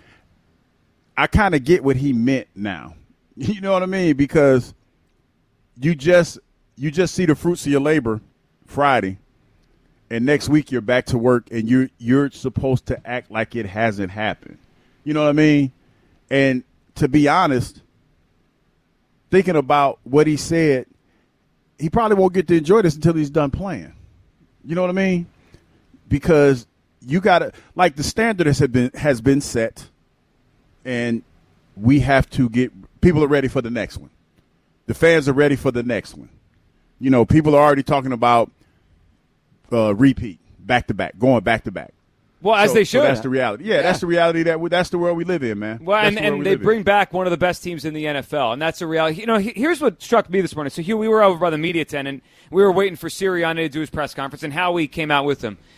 I kind of get what he meant now. You know what I mean? Because you just you just see the fruits of your labor Friday, and next week you're back to work and you're, you're supposed to act like it hasn't happened. You know what I mean? And to be honest, thinking about what he said, he probably won't get to enjoy this until he's done playing. You know what I mean? Because you got to – like the standard has been has been set, and we have to get – people are ready for the next one. The fans are ready for the next one. You know, people are already talking about uh, repeat, back-to-back, going back-to-back. Well, as so, they should. So that's the reality. Yeah, yeah, that's the reality that we, that's the world we live in, man. Well, that's and, the and they bring in. back one of the best teams in the N F L, and that's a reality. You know, here's what struck me this morning. So, Hugh, we were over by the media tent, and we were waiting for Sirianni to do his press conference, and Howie came out with him.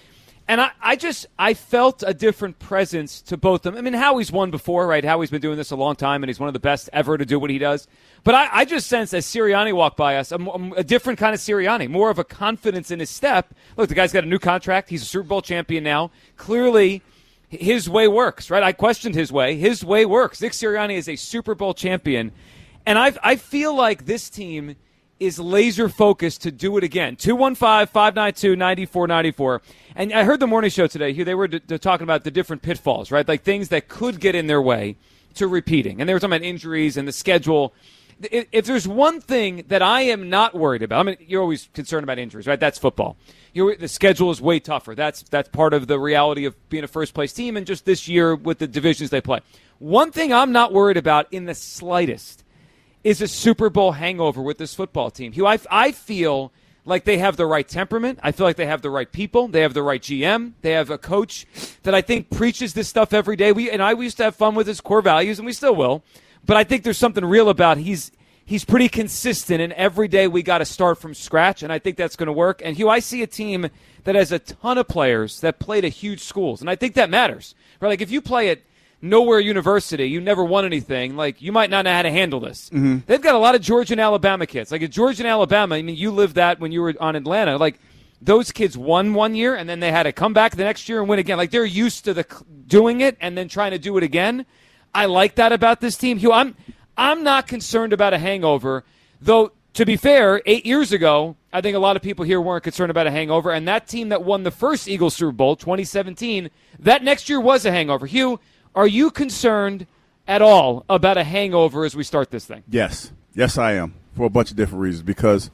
And I, I just I felt a different presence to both of them. I mean, Howie's won before, right? Howie's been doing this a long time, and he's one of the best ever to do what he does. But I, I just sense as Sirianni walked by us, a, a different kind of Sirianni, more of a confidence in his step. Look, the guy's got a new contract. He's a Super Bowl champion now. Clearly, his way works, right? I questioned his way. His way works. Nick Sirianni is a Super Bowl champion. And I I feel like this team is laser focused to do it again. two one five, five nine two, nine four nine four. And I heard the morning show today. Here they were d- d- talking about the different pitfalls, right? Like things that could get in their way to repeating. And they were talking about injuries and the schedule. If, if there's one thing that I am not worried about, I mean, you're always concerned about injuries, right? That's football. You're, the schedule is way tougher. That's that's part of the reality of being a first-place team and just this year with the divisions they play. One thing I'm not worried about in the slightest is a Super Bowl hangover with this football team. Hugh, I, I feel like they have the right temperament. I feel like they have the right people. They have the right G M. They have a coach that I think preaches this stuff every day. We and I we used to have fun with his core values, and we still will. But I think there's something real about he's he's pretty consistent, and every day we got to start from scratch, and I think that's going to work. And, Hugh, I see a team that has a ton of players that played at huge schools, and I think that matters. Right? Like if you play at Nowhere University, you never won anything, like you might not know how to handle this. Mm-hmm. They've got a lot of Georgia and Alabama kids. Like at Georgia and Alabama, I mean, you lived that when you were on Atlanta. Like those kids won one year, and then they had to come back the next year and win again. Like they're used to the doing it and then trying to do it again. I like that about this team. Hugh, I'm, I'm not concerned about a hangover, though, to be fair, eight years ago, I think a lot of people here weren't concerned about a hangover, and that team that won the first Eagles Super Bowl, twenty seventeen, that next year was a hangover. Hugh, are you concerned at all about a hangover as we start this thing? Yes. Yes, I am, for a bunch of different reasons. Because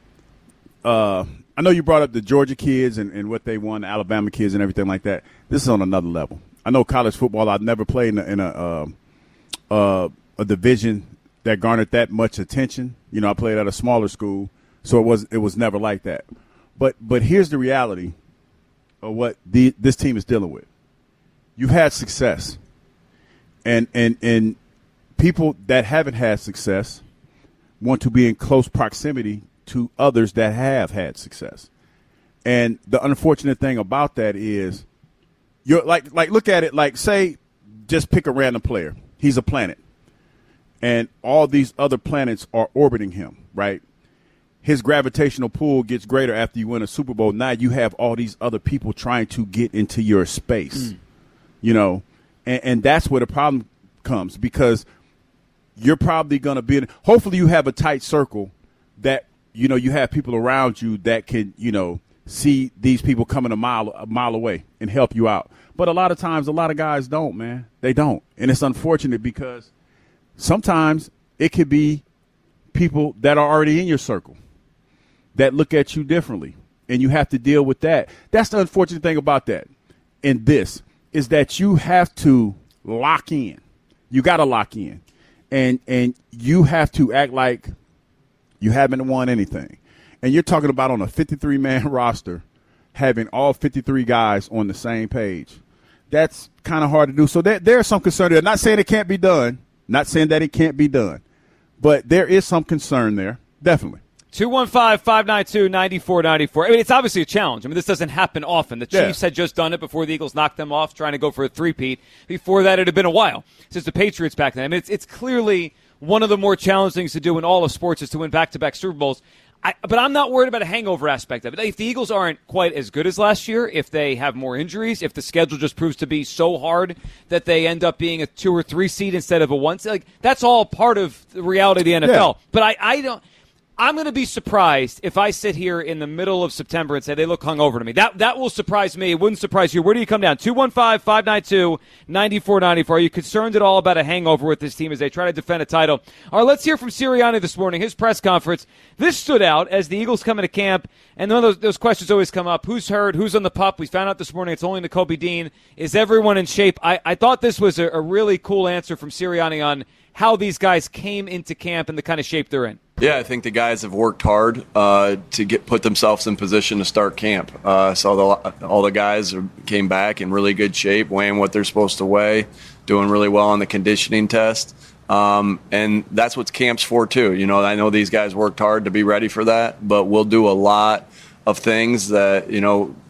uh, I know you brought up the Georgia kids and, and what they won, the Alabama kids and everything like that. This is on another level. I know college football, I've never played in a, in a, uh, uh, a division that garnered that much attention. You know, I played at a smaller school, so it was it was never like that. But but here's the reality of what the, this team is dealing with. You've had success. And, and and people that haven't had success want to be in close proximity to others that have had success. And the unfortunate thing about that is you're like like look at it like say just pick a random player. He's a planet. And all these other planets are orbiting him, right? His gravitational pull gets greater after you win a Super Bowl. Now you have all these other people trying to get into your space. Mm. You know, and, and that's where the problem comes because you're probably going to be in, hopefully you have a tight circle that, you know, you have people around you that can, you know, see these people coming a mile, a mile away and help you out. But a lot of times, a lot of guys don't, man. They don't. And it's unfortunate because sometimes it could be people that are already in your circle that look at you differently and you have to deal with that. That's the unfortunate thing about that. And this is that you have to lock in. You got to lock in. And and you have to act like you haven't won anything. And you're talking about on a fifty-three man roster having all fifty-three guys on the same page. That's kind of hard to do. So there, there's some concern there. Not saying it can't be done. Not saying that it can't be done. But there is some concern there. Definitely. two one five, five nine two, nine four nine four. I mean, it's obviously a challenge. I mean, this doesn't happen often. The Chiefs yeah. had just done it before the Eagles knocked them off, trying to go for a three-peat. Before that, it had been a while since the Patriots back then. I mean, it's, it's clearly one of the more challenging things to do in all of sports is to win back-to-back Super Bowls. I, but I'm not worried about a hangover aspect of it. If the Eagles aren't quite as good as last year, if they have more injuries, if the schedule just proves to be so hard that they end up being a two or three seed instead of a one seed, like, that's all part of the reality of the N F L. Yeah. But I, I don't. I'm going to be surprised if I sit here in the middle of September and say they look hungover to me. That that will surprise me. It wouldn't surprise you. Where do you come down? two one five, five nine two, nine four nine four. Are you concerned at all about a hangover with this team as they try to defend a title? All right, let's hear from Sirianni this morning, his press conference. This stood out as the Eagles come into camp, and one of those, those questions always come up. Who's hurt? Who's on the pup? We found out this morning it's only Nakobe Dean. Is everyone in shape? I, I thought this was a, a really cool answer from Sirianni on how these guys came into camp and the kind of shape they're in. Yeah, I think the guys have worked hard uh, to get put themselves in position to start camp. Uh, so the, all the guys are, came back in really good shape, weighing what they're supposed to weigh, doing really well on the conditioning test. Um, and that's what camp's for, too. You know, I know these guys worked hard to be ready for that, but we'll do a lot of things that, you know,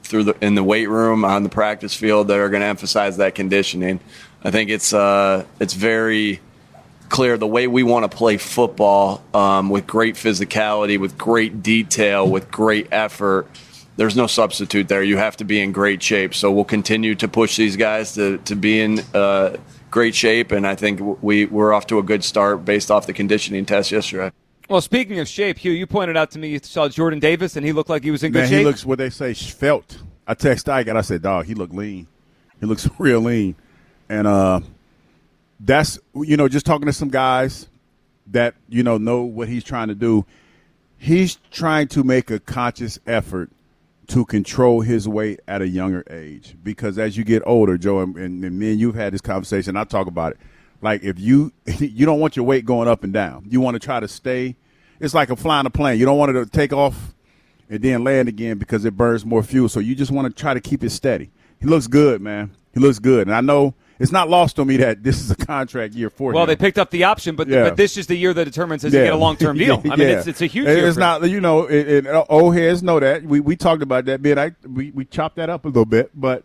through the in the weight room, on the practice field, that are going to emphasize that conditioning. I think it's uh, it's very clear the way we want to play football, um, with great physicality, with great detail, with great effort. There's no substitute there. You have to be in great shape. So we'll continue to push these guys to, to be in uh, great shape, and I think we, we're off to a good start based off the conditioning test yesterday. Well, speaking of shape, Hugh, you pointed out to me you saw Jordan Davis, and he looked like he was in good Man, shape. he looks what they say, svelte. I text Ike, and I said, dog, he looked lean. He looks real lean. And uh, that's, you know, just talking to some guys that, you know, know what he's trying to do. He's trying to make a conscious effort to control his weight at a younger age, because as you get older, Joe, and, and me and you've had this conversation, I talk about it, like if you you don't want your weight going up and down. You want to try to stay. It's like a flying a plane. You don't want it to take off and then land again because it burns more fuel. So you just want to try to keep it steady. He looks good, man. He looks good. And I know it's not lost on me that this is a contract year for well, him. they picked up the option, but Yeah. but this is the year that determines does Yeah. he get a long-term deal. I mean, Yeah. it's it's a huge It- year. It's for not, you know, it, it, old heads know that. We we talked about that bit. I we, we chopped that up a little bit, but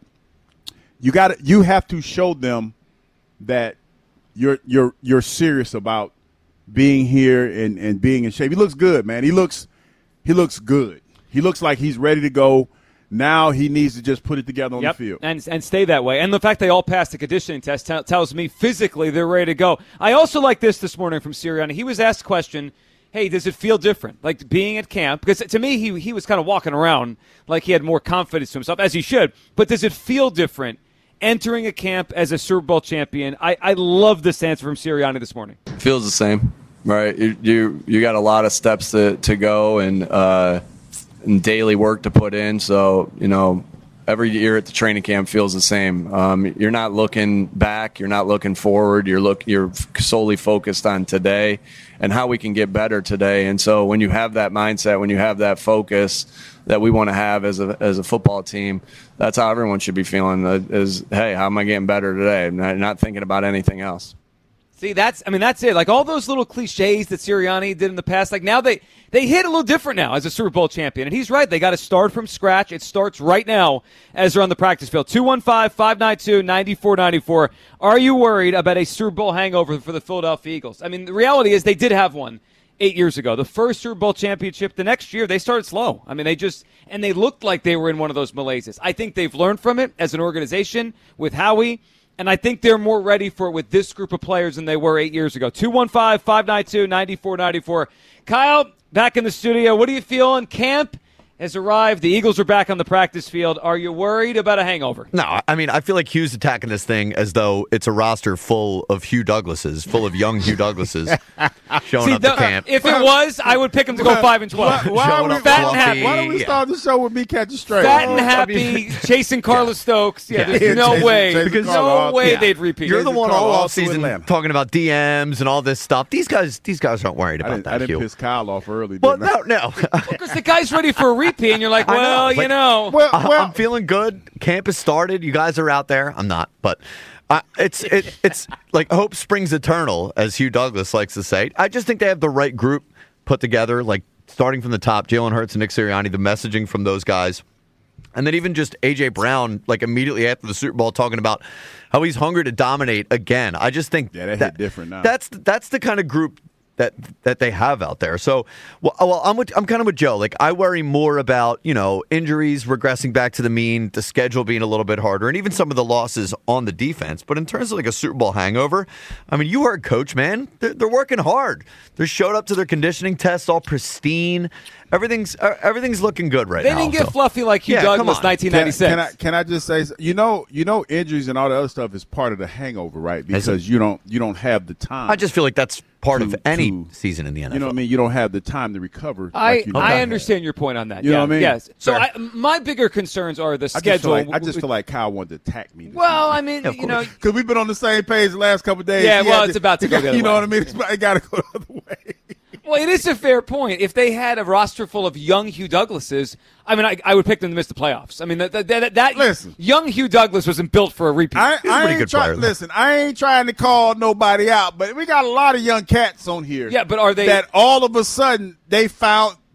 you got to you have to show them that you're you're you're serious about being here and, and being in shape. He looks good, man. He looks he looks good. He looks like he's ready to go. Now he needs to just put it together on Yep, the field. and and stay that way. And the fact they all passed the conditioning test t- tells me physically they're ready to go. I also like this this morning from Sirianni. He was asked a question, hey, does it feel different, like being at camp? Because to me, he he was kind of walking around like he had more confidence to himself, as he should. But does it feel different entering a camp as a Super Bowl champion? I, I love this answer from Sirianni this morning. Feels the same, right? You you, you got a lot of steps to, to go and, uh, and daily work to put in. So, you know, every year at the training camp feels the same. Um, you're not looking back. You're not looking forward. You're look. You're solely focused on today and how we can get better today. And so when you have that mindset, when you have that focus that we want to have as a as a football team, that's how everyone should be feeling. uh, Is hey, how am I getting better today? Not, not thinking about anything else. See, that's I mean, that's it. Like all those little cliches that Sirianni did in the past, like now they, they hit a little different now as a Super Bowl champion. And he's right. They got to start from scratch. It starts right now as they're on the practice field. two one five, five nine two, nine four nine four. Are you worried about a Super Bowl hangover for the Philadelphia Eagles? I mean, the reality is they did have one eight years ago. The first Super Bowl championship, the next year, they started slow. I mean, they just – and they looked like they were in one of those malaises. I think they've learned from it as an organization with Howie. And I think they're more ready for it with this group of players than they were eight years ago. two one five, five nine two, nine four nine four. Kyle, back in the studio. What are you feeling? Camp has arrived. The Eagles are back on the practice field. Are you worried about a hangover? No, I mean, I feel like Hugh's attacking this thing as though it's a roster full of Hugh Douglases, full of young Hugh Douglases showing See, up the, to camp. If it was, I would pick them to go five and twelve. Why, why, are we, Fat why, and happy. why don't we start the show with me catching straight? Fat and Oh, happy, I mean- chasing Carlos Stokes. Yeah, Yeah. there's Yeah, no Jason- way. Jason Because Carter no all- way yeah. they'd repeat. You're the Jason one Carter all all off through season Atlanta. talking about D Ms and all this stuff. These guys, these guys aren't worried I about didn't, that. I didn't Hugh. piss Kyle off early. Well, did I? no, no. Because the guy's ready for a repeat, and you're like, I know, well, like- you know. Well, I- well, I'm feeling good. Camp has started. You guys are out there. I'm not, but uh, it's it, it's like hope springs eternal, as Hugh Douglas likes to say. I just think they have the right group put together, like starting from the top, Jalen Hurts and Nick Sirianni, the messaging from those guys. And then even just A J. Brown, like immediately after the Super Bowl, talking about how he's hungry to dominate again. I just think Yeah, they that, hit different now. That's that's the kind of group that that they have out there. So, well, well I'm with, I'm kind of with Joe. Like, I worry more about, you know, injuries regressing back to the mean, the schedule being a little bit harder, and even some of the losses on the defense. But in terms of like a Super Bowl hangover, I mean, you heard Coach, man. They're, they're working hard. They showed up to their conditioning tests all pristine. Everything's uh, everything's looking good right They now. didn't get so. fluffy like Hugh Yeah, come Douglas, on. nineteen Can, ninety-six. can I can I just say, you know, you know, injuries and all the other stuff is part of the hangover, right? Because you don't you don't have the time. I just feel like that's part to- of any to- season in the N F L. You know what I mean? You don't have the time to recover. I, like you I have. understand your point on that. You yeah, know what I mean? Yes. So Fair. I, my bigger concerns are the I just, feel schedule. like, I just feel like Kyle wanted to attack me. This Well, I mean, you know, because we've been on the same page the last couple of days. Yeah, He well, had it's about to go the other You know way. what I mean? It's, it got to go the other way. well, it is a fair point. If they had a roster full of young Hugh Douglases, I mean, I, I would pick them to miss the playoffs. I mean, that that, that, that Listen. young Hugh Douglas wasn't built for a repeat. I, He's a I pretty ain't good try, player, though. listen, I ain't trying to call nobody out, but we got a lot of young cats on here. Yeah, but are they- that all of a sudden they found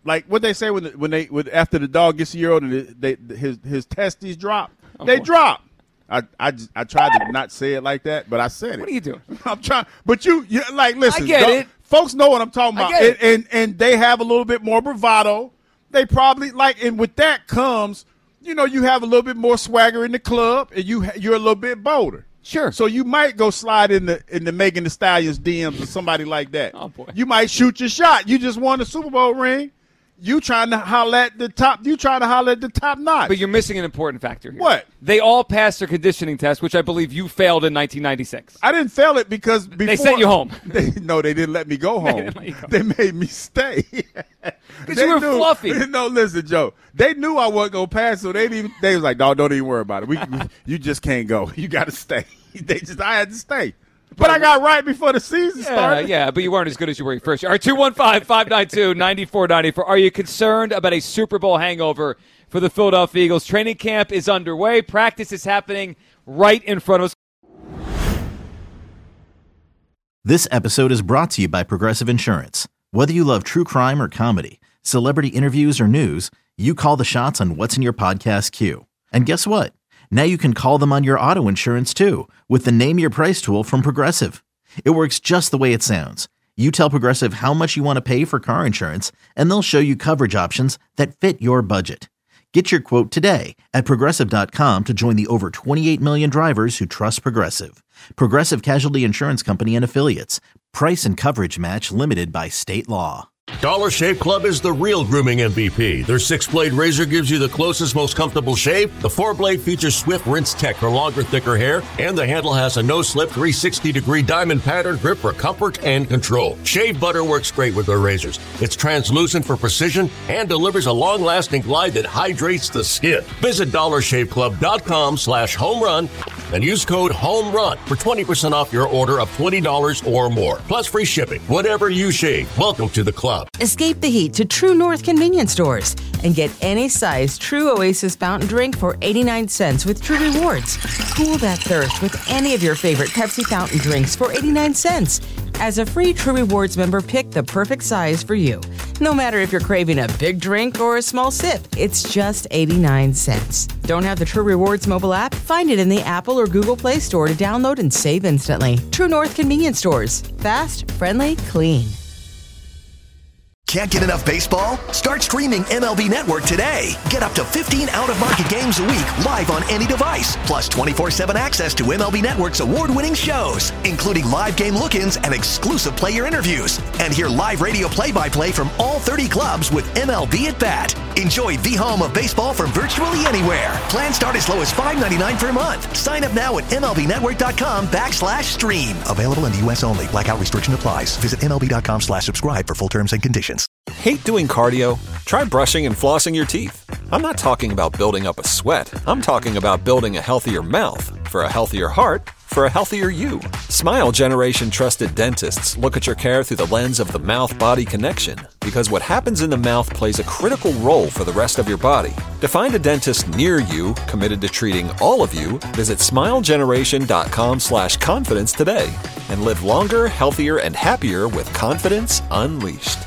like what they say when the, when they when after the dog gets a year old and they, they his his testes drop, oh, they boy. drop. I, I, just, I tried to not say it like that, but I said it. What are you doing? I'm trying, but you, you like listen. I get dog, it. Folks know what I'm talking about, I get and, and and they have a little bit more bravado. They probably like, and with that comes, you know, you have a little bit more swagger in the club, and you you're a little bit bolder. Sure. So you might go slide in the in the Megan Thee Stallions D Ms or somebody like that. Oh boy. You might shoot your shot. You just won the Super Bowl ring. You trying to holler at the top. You trying to holler at the top notch. But you're missing an important factor here. What? They all passed their conditioning test, which I believe you failed in nineteen ninety-six. I didn't fail it because before, they sent you home. They, no, they didn't let me go home. They, go. they made me stay. Because you were knew, fluffy. No, listen, Joe. They knew I wasn't gonna pass, so they didn't. They was like, "Dog, don't even worry about it. We, we you just can't go. You got to stay." They just, I had to stay. But I got right before the season yeah, started. Yeah, but you weren't as good as you were first year. All right, two one five, five nine two, nine four nine four. Are you concerned about a Super Bowl hangover for the Philadelphia Eagles? Training camp is underway. Practice is happening right in front of us. This episode is brought to you by Progressive Insurance. Whether you love true crime or comedy, celebrity interviews or news, you call the shots on what's in your podcast queue. And guess what? Now you can call them on your auto insurance too with the Name Your Price tool from Progressive. It works just the way it sounds. You tell Progressive how much you want to pay for car insurance, and they'll show you coverage options that fit your budget. Get your quote today at Progressive dot com to join the over twenty-eight million drivers who trust Progressive. Progressive Casualty Insurance Company and Affiliates. Price and coverage match limited by state law. Dollar Shave Club is the real grooming M V P. Their six-blade razor gives you the closest, most comfortable shave. The four-blade features Swift Rinse Tech for longer, thicker hair. And the handle has a no-slip three hundred sixty degree diamond pattern grip for comfort and control. Shave butter works great with their razors. It's translucent for precision and delivers a long-lasting glide that hydrates the skin. Visit dollar shave club dot com slash home run and use code HOMERUN for twenty percent off your order of twenty dollars or more. Plus free shipping. Whatever you shave, welcome to the club. Escape the heat to True North convenience stores and get any size True Oasis fountain drink for eighty-nine cents with True Rewards. Cool that thirst with any of your favorite Pepsi fountain drinks for eighty-nine cents. As a free True Rewards member, pick the perfect size for you. No matter if you're craving a big drink or a small sip, it's just eighty-nine cents. Don't have the True Rewards mobile app? Find it in the Apple or Google Play Store to download and save instantly. True North convenience stores. Fast, friendly, clean. Can't get enough baseball? Start streaming M L B Network today. Get up to fifteen out-of-market games a week live on any device. Plus twenty-four seven access to M L B Network's award-winning shows, including live game look-ins and exclusive player interviews. And hear live radio play-by-play from all thirty clubs with M L B at Bat. Enjoy the home of baseball from virtually anywhere. Plans start as low as five dollars and ninety-nine cents per month. Sign up now at M L B network dot com backslash stream. Available in the U S only. Blackout restriction applies. Visit M L B dot com slash subscribe for full terms and conditions. Hate doing cardio? Try brushing and flossing your teeth. I'm not talking about building up a sweat. I'm talking about building a healthier mouth. For a healthier heart, for a healthier you. Smile Generation trusted dentists look at your care through the lens of the mouth-body connection, because what happens in the mouth plays a critical role for the rest of your body. To find a dentist near you committed to treating all of you, visit smile generation dot com slash confidence today and live longer, healthier, and happier with confidence unleashed.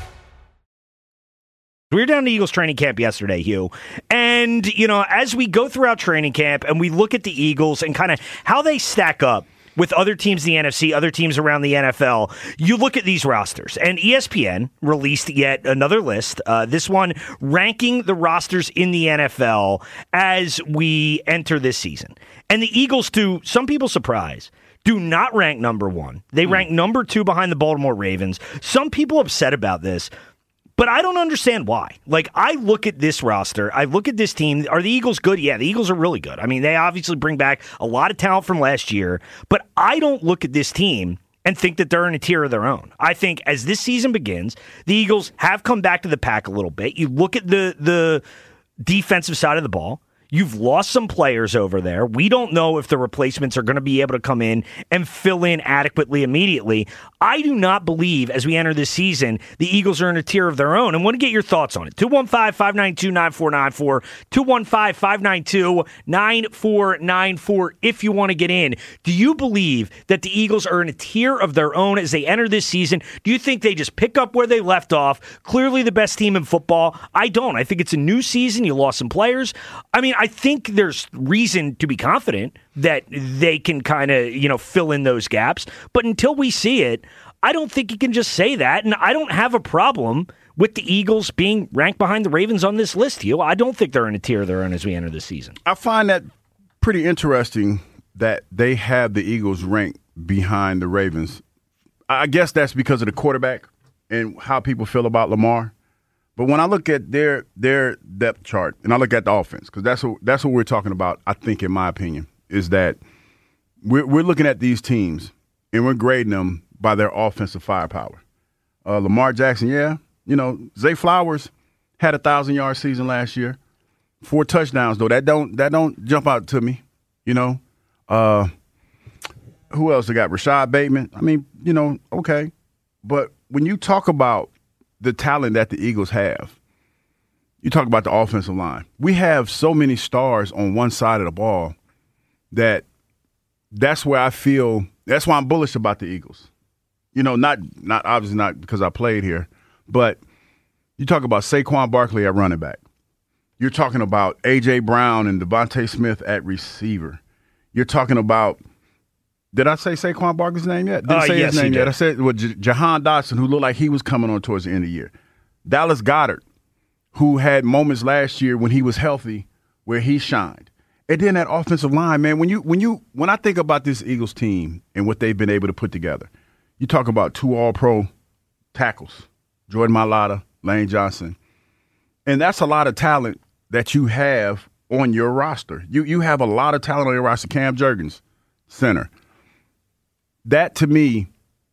We were down to Eagles training camp yesterday, Hugh. And, you know, as we go throughout training camp and we look at the Eagles and kind of how they stack up with other teams in the N F C, other teams around the N F L, you look at these rosters. And E S P N released yet another list, uh, this one ranking the rosters in the N F L as we enter this season. And the Eagles, to some people's surprise, do not rank number one. They mm. rank number two behind the Baltimore Ravens. Some people upset about this. But I don't understand why. Like, I look at this roster, I look at this team. Are the Eagles good? Yeah, the Eagles are really good. I mean, they obviously bring back a lot of talent from last year, but I don't look at this team and think that they're in a tier of their own. I think as this season begins, the Eagles have come back to the pack a little bit. You look at the the defensive side of the ball. You've lost some players over there. We don't know if the replacements are going to be able to come in and fill in adequately immediately. I do not believe, as we enter this season, the Eagles are in a tier of their own. And want to get your thoughts on it. two one five, five nine two, nine four nine four. two one five, five nine two, nine four nine four if you want to get in. Do you believe that the Eagles are in a tier of their own as they enter this season? Do you think they just pick up where they left off? Clearly the best team in football. I don't. I think it's a new season. You lost some players. I mean, I think there's reason to be confident that they can kind of, you know, fill in those gaps. But until we see it, I don't think you can just say that. And I don't have a problem with the Eagles being ranked behind the Ravens on this list, Hugh. I don't think they're in a tier of their own as we enter this season. I find that pretty interesting that they have the Eagles ranked behind the Ravens. I guess that's because of the quarterback and how people feel about Lamar. But when I look at their their depth chart and I look at the offense, because that's what, that's what we're talking about, I think, in my opinion, is that we're, we're looking at these teams and we're grading them by their offensive firepower. Uh, Lamar Jackson, yeah. You know, Zay Flowers had a thousand-yard season last year. Four touchdowns, though. That don't that don't jump out to me, you know. Uh, who else they got? Rashad Bateman. I mean, you know, okay. But when you talk about the talent that the Eagles have, you talk about the offensive line. We have so many stars on one side of the ball that that's where I feel – that's why I'm bullish about the Eagles. You know, not not obviously not because I played here, but you talk about Saquon Barkley at running back. You're talking about A J. Brown and Devontae Smith at receiver. You're talking about – did I say Saquon Barkley's name yet? Didn't uh, say yes, his name you yet. did. I said well, J- Jahan Dotson, who looked like he was coming on towards the end of the year. Dallas Goedert, who had moments last year when he was healthy where he shined. And then that offensive line, man, when you when you when I think about this Eagles team and what they've been able to put together, you talk about two all-pro tackles, Jordan Mailata, Lane Johnson. And that's a lot of talent that you have on your roster. You you have a lot of talent on your roster. Cam Jurgens, center. That to me,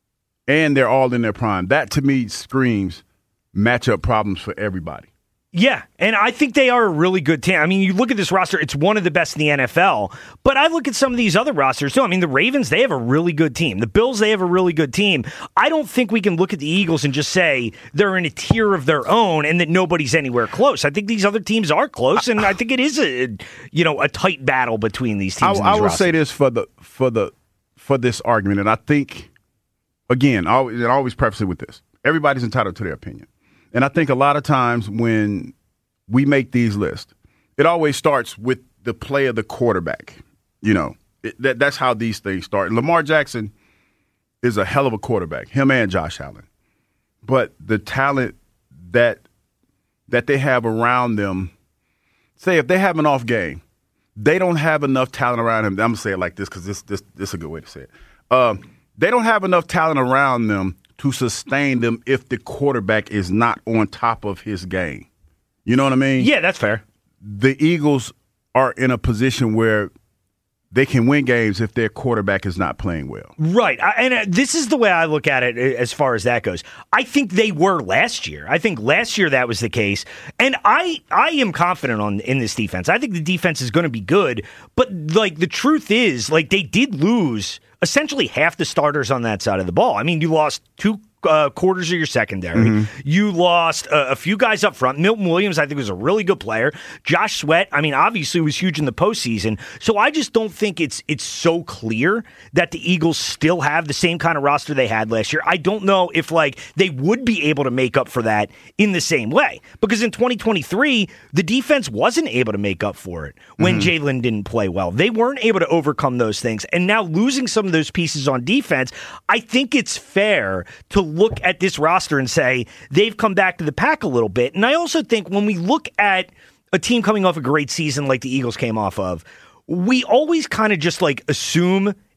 and they're all in their prime, that to me screams matchup problems for everybody. Yeah, and I think they are a really good team. I mean, you look at this roster, it's one of the best in the N F L, but I look at some of these other rosters too. I mean, the Ravens, they have a really good team. The Bills, they have a really good team. I don't think we can look at the Eagles and just say they're in a tier of their own and that nobody's anywhere close. I think these other teams are close, and I think it is a, you know, a tight battle between these teams. I, and I these will rosters. say this for the for the for this argument, and I think, again, I always, I always preface it with this. Everybody's entitled to their opinion. And I think a lot of times when we make these lists, it always starts with the play of the quarterback. You know, it, that, that's how these things start. And Lamar Jackson is a hell of a quarterback, him and Josh Allen. But the talent that that they have around them, say if they have an off game, they don't have enough talent around him. I'm going to say it like this because this, this, this is a good way to say it. Uh, they don't have enough talent around them to sustain them if the quarterback is not on top of his game. You know what I mean? Yeah, that's fair. The Eagles are in a position where they can win games if their quarterback is not playing well. Right. I, and uh, this is the way I look at it as far as that goes. I think they were last year. I think last year that was the case. And I I am confident on in this defense. I think the defense is going to be good. But, like, the truth is, like, they did lose essentially half the starters on that side of the ball. I mean, you lost two Uh, quarters of your secondary. Mm-hmm. You lost uh, a few guys up front. Milton Williams, I think, was a really good player. Josh Sweat, I mean, obviously was huge in the postseason. So I just don't think it's it's so clear that the Eagles still have the same kind of roster they had last year. I don't know if, like, they would be able to make up for that in the same way. Because in twenty twenty-three, the defense wasn't able to make up for it when mm-hmm. Jalen didn't play well. They weren't able to overcome those things. And now losing some of those pieces on defense, I think it's fair to look at this roster and say they've come back to the pack a little bit. And I also think when we look at a team coming off a great season like the Eagles came off of, we always kind of just like assume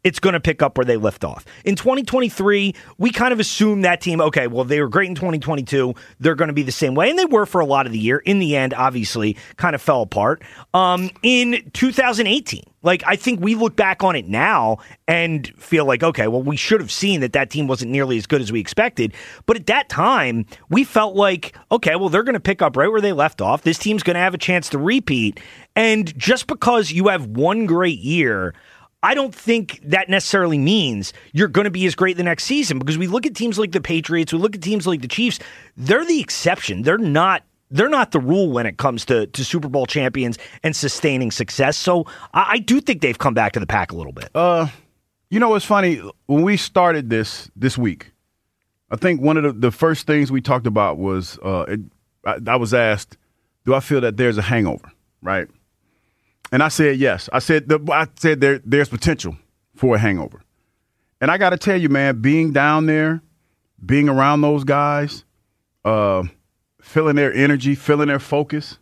it's going to pick up where they left off. In twenty twenty-three, we kind of assumed that team, okay, well, they were great in twenty twenty-two. They're going to be the same way. And they were for a lot of the year. In the end, obviously, kind of fell apart. Um, in two thousand eighteen, like, I think we look back on it now and feel like, okay, well, we should have seen that that team wasn't nearly as good as we expected. But at that time, we felt like, okay, well, they're going to pick up right where they left off. This team's going to have a chance to repeat. And just because you have one great year, I don't think that necessarily means you're going to be as great the next season, because we look at teams like the Patriots, we look at teams like the Chiefs, they're the exception. They're not They're not the rule when it comes to, to Super Bowl champions and sustaining success. So I, I do think they've come back to the pack a little bit. Uh, you know, what's funny? When we started this this week, I think one of the, the first things we talked about was uh, it, I, I was asked, do I feel that there's a hangover, right? And I said yes. I said the, I said there there's potential for a hangover. And I got to tell you, man, being down there, being around those guys, uh, feeling their energy, feeling their focus,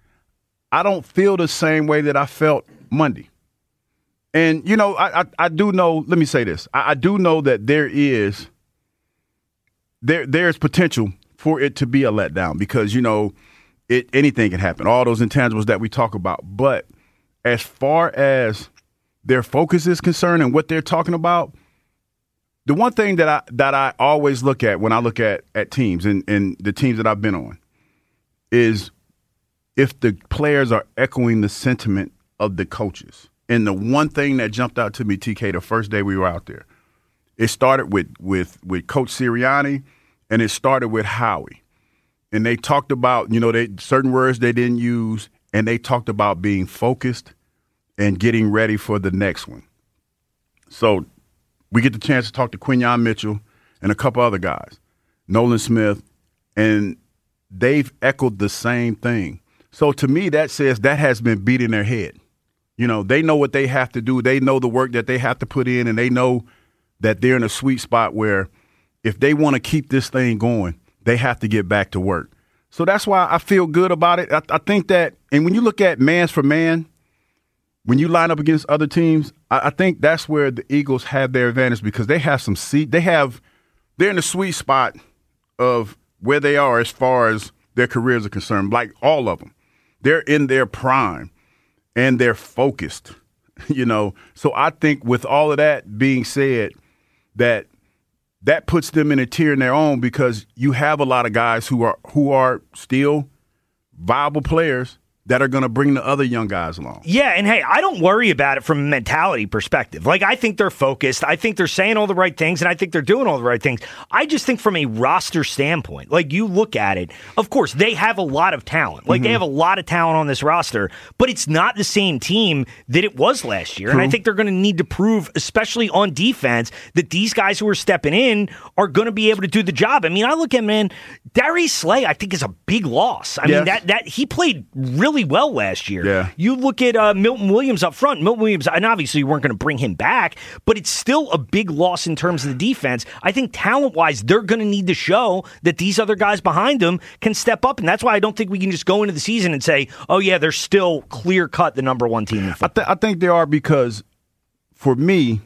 I don't feel the same way that I felt Monday. And, you know, I, I, I do know, let me say this. I, I do know that there is, there there's potential for it to be a letdown because, you know, it anything can happen, all those intangibles that we talk about. But as far as their focus is concerned and what they're talking about, the one thing that I that I always look at when I look at, at teams and, and the teams that I've been on is if the players are echoing the sentiment of the coaches. And the one thing that jumped out to me, T K, the first day we were out there, it started with with, with Coach Sirianni and it started with Howie. And they talked about, you know, they certain words they didn't use, and they talked about being focused and getting ready for the next one. So we get the chance to talk to Quinyon Mitchell and a couple other guys, Nolan Smith, and they've echoed the same thing. So to me, that says that has been beat in their head. You know, they know what they have to do. They know the work that they have to put in, and they know that they're in a sweet spot where if they want to keep this thing going, they have to get back to work. So that's why I feel good about it. I, I think that, and when you look at man for man, when you line up against other teams, I, I think that's where the Eagles have their advantage because they have some seat. They have, they're in the sweet spot of where they are as far as their careers are concerned. Like all of them, they're in their prime and they're focused. You know, so I think with all of that being said, that that puts them in a tier in their own because you have a lot of guys who are who are still viable players that are going to bring the other young guys along. Yeah, and hey, I don't worry about it from a mentality perspective. Like, I think they're focused. I think they're saying all the right things, and I think they're doing all the right things. I just think from a roster standpoint, like, you look at it, of course, they have a lot of talent. Like, mm-hmm. they have a lot of talent on this roster, but it's not the same team that it was last year. True. And I think they're going to need to prove, especially on defense, that these guys who are stepping in are going to be able to do the job. I mean, I look at, man, Darius Slay, I think, is a big loss. I yes. mean, that that he played really well last year. Yeah. You look at uh, Milton Williams up front. Milton Williams, and obviously you weren't going to bring him back, but it's still a big loss in terms of the defense. I think talent-wise, they're going to need to show that these other guys behind them can step up, and that's why I don't think we can just go into the season and say, oh, yeah, they're still clear-cut the number one team in football. I, th- I think they are because, for me,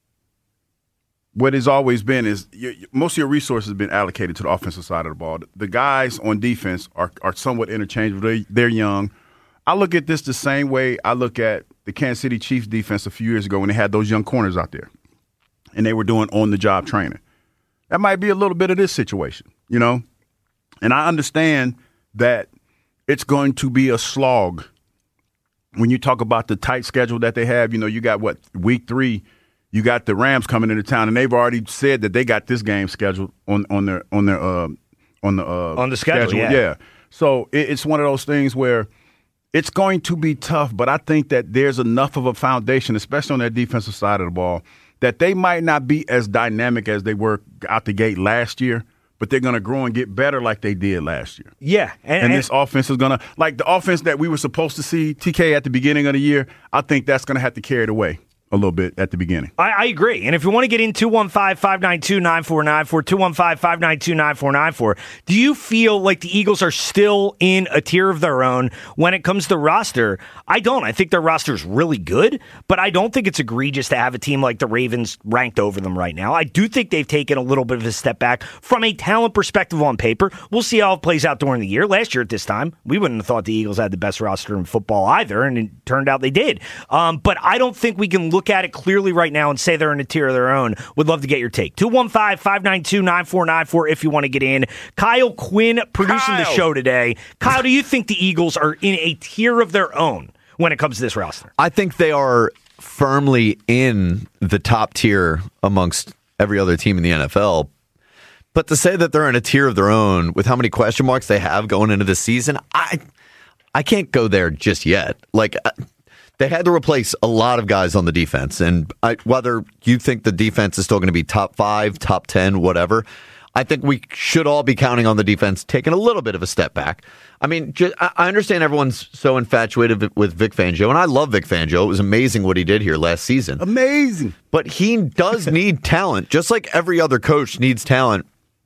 what has always been is you, most of your resources have been allocated to the offensive side of the ball. The guys on defense are, are somewhat interchangeable. They, they're young. I look at this the same way I look at the Kansas City Chiefs defense a few years ago when they had those young corners out there and they were doing on-the-job training. That might be a little bit of this situation, you know? And I understand that it's going to be a slog when you talk about the tight schedule that they have. You know, you got, what, week three, you got the Rams coming into town, and they've already said that they got this game scheduled on, on their on their uh, on the uh, on the schedule. schedule. Yeah. yeah. So it, it's one of those things where it's going to be tough, but I think that there's enough of a foundation, especially on that defensive side of the ball, that they might not be as dynamic as they were out the gate last year, but they're going to grow and get better like they did last year. Yeah. And, and this and, offense is going to – like the offense that we were supposed to see, T K, at the beginning of the year, I think that's going to have to carry the way a little bit at the beginning. I, I agree. And if you want to get in two one five, five nine two, nine four nine four, two one five, five nine two, nine four nine four, do you feel like the Eagles are still in a tier of their own when it comes to roster? I don't. I think their roster is really good, but I don't think it's egregious to have a team like the Ravens ranked over them right now. I do think they've taken a little bit of a step back from a talent perspective on paper. We'll see how it plays out during the year. Last year at this time, we wouldn't have thought the Eagles had the best roster in football either, and it turned out they did. Um, but I don't think we can look at it clearly right now and say they're in a tier of their own. Would love to get your take. two one five, five nine two, nine four nine four if you want to get in. Kyle Quinn producing Kyle. the show today. Kyle, do you think the Eagles are in a tier of their own when it comes to this roster? I think they are firmly in the top tier amongst every other team in the N F L. But to say that they're in a tier of their own with how many question marks they have going into this season, I I can't go there just yet. Like, they had to replace a lot of guys on the defense. And I, whether you think the defense is still going to be top five, top ten, whatever, I think we should all be counting on the defense taking a little bit of a step back. I mean, just, I understand everyone's so infatuated with Vic Fangio, and I love Vic Fangio. It was amazing what he did here last season. Amazing. But he does need talent, just like every other coach needs talent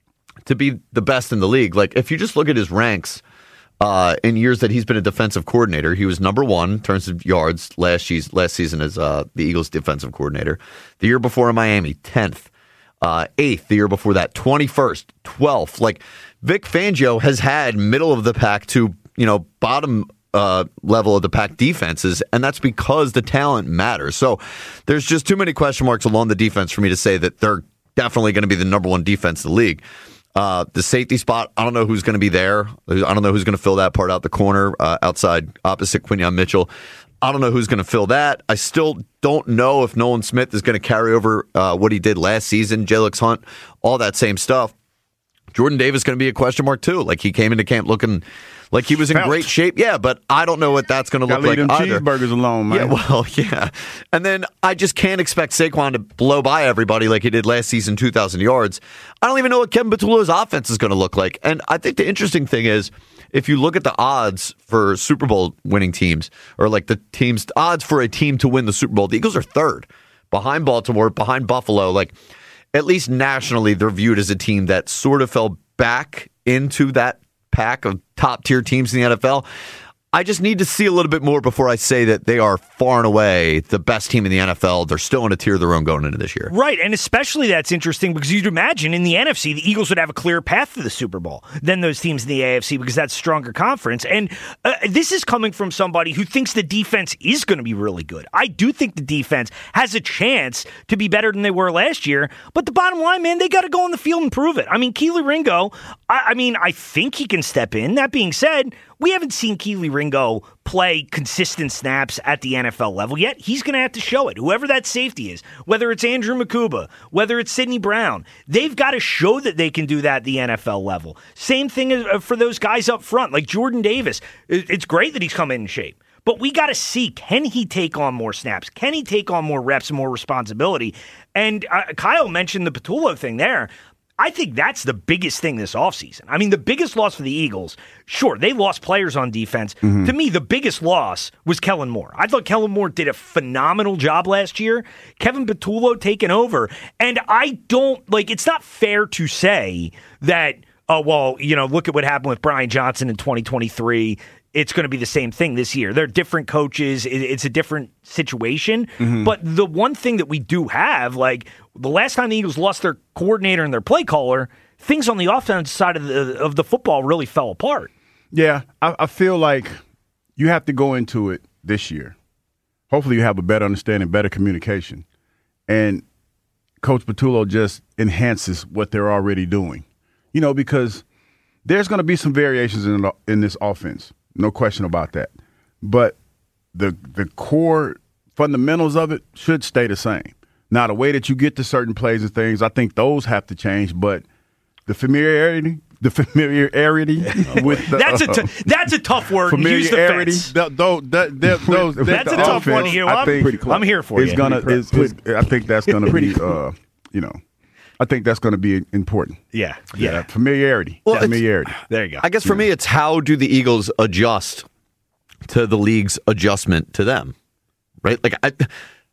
to be the best in the league. Like, if you just look at his ranks, Uh, in years that he's been a defensive coordinator, he was number one in terms of yards last, last season as uh, the Eagles defensive coordinator. The year before in Miami, tenth. Uh, eighth the year before that, twenty-first, twelfth. Like, Vic Fangio has had middle of the pack to, you know, bottom uh, level of the pack defenses, and that's because the talent matters. So there's just too many question marks along the defense for me to say that they're definitely going to be the number one defense in the league. Uh, the safety spot, I don't know who's going to be there. I don't know who's going to fill that part out the corner uh, outside opposite Quinyon Mitchell. I don't know who's going to fill that. I still don't know if Nolan Smith is going to carry over uh, what he did last season, Jalix Hunt, all that same stuff. Jordan Davis is going to be a question mark too. Like, he came into camp looking like he was in Felt. great shape. Yeah, but I don't know what that's going to look like leave them either. Cheeseburgers alone, man. Yeah, well, yeah. And then I just can't expect Saquon to blow by everybody like he did last season, two thousand yards. I don't even know what Kevin Patullo's offense is going to look like. And I think the interesting thing is, if you look at the odds for Super Bowl winning teams, or like the teams odds for a team to win the Super Bowl, the Eagles are third, behind Baltimore, behind Buffalo. Like, at least nationally, they're viewed as a team that sort of fell back into that pack of top-tier teams in the N F L. I just need to see a little bit more before I say that they are far and away the best team in the N F L. They're still in a tier of their own going into this year. Right, and especially that's interesting because you'd imagine in the N F C, the Eagles would have a clearer path to the Super Bowl than those teams in the A F C because that's a stronger conference. And uh, this is coming from somebody who thinks the defense is going to be really good. I do think the defense has a chance to be better than they were last year, but the bottom line, man, they got to go on the field and prove it. I mean, Kelee Ringo, I, I mean, I think he can step in. That being said, we haven't seen Kelee Ringo play consistent snaps at the N F L level yet. He's going to have to show it. Whoever that safety is, whether it's Andrew Makuba, whether it's Sidney Brown, they've got to show that they can do that at the N F L level. Same thing for those guys up front, like Jordan Davis. It's great that he's come in shape, but we got to see, can he take on more snaps? Can he take on more reps and more responsibility? And uh, Kyle mentioned the Patullo thing there. I think that's the biggest thing this offseason. I mean, the biggest loss for the Eagles, sure, they lost players on defense. Mm-hmm. To me, the biggest loss was Kellen Moore. I thought Kellen Moore did a phenomenal job last year. Kevin Patullo taking over. And I don't, like, it's not fair to say that, oh, well, you know, look at what happened with Brian Johnson in twenty twenty-three. It's going to be the same thing this year. They're different coaches. It's a different situation. Mm-hmm. But the one thing that we do have, like the last time the Eagles lost their coordinator and their play caller, things on the offensive side of the of the football really fell apart. Yeah, I, I feel like you have to go into it this year. Hopefully you have a better understanding, better communication. And Coach Patullo just enhances what they're already doing. You know, because there's going to be some variations in, in this offense. No question about that. But the the core fundamentals of it should stay the same. Now, the way that you get to certain plays and things, I think those have to change. But the familiarity, the familiarity with the, that's a t- that's a tough word. Familiarity. Use the th- those, that, that, those, that's the a tough offense, one, Hugh. I'm, think I'm here for it's you. Gonna, it's, it's, I think that's going to be, uh, you know. I think that's going to be important. Yeah, yeah. yeah familiarity. Well, familiarity. There you go. I guess for yeah. me, it's how do the Eagles adjust to the league's adjustment to them, right? Like, I,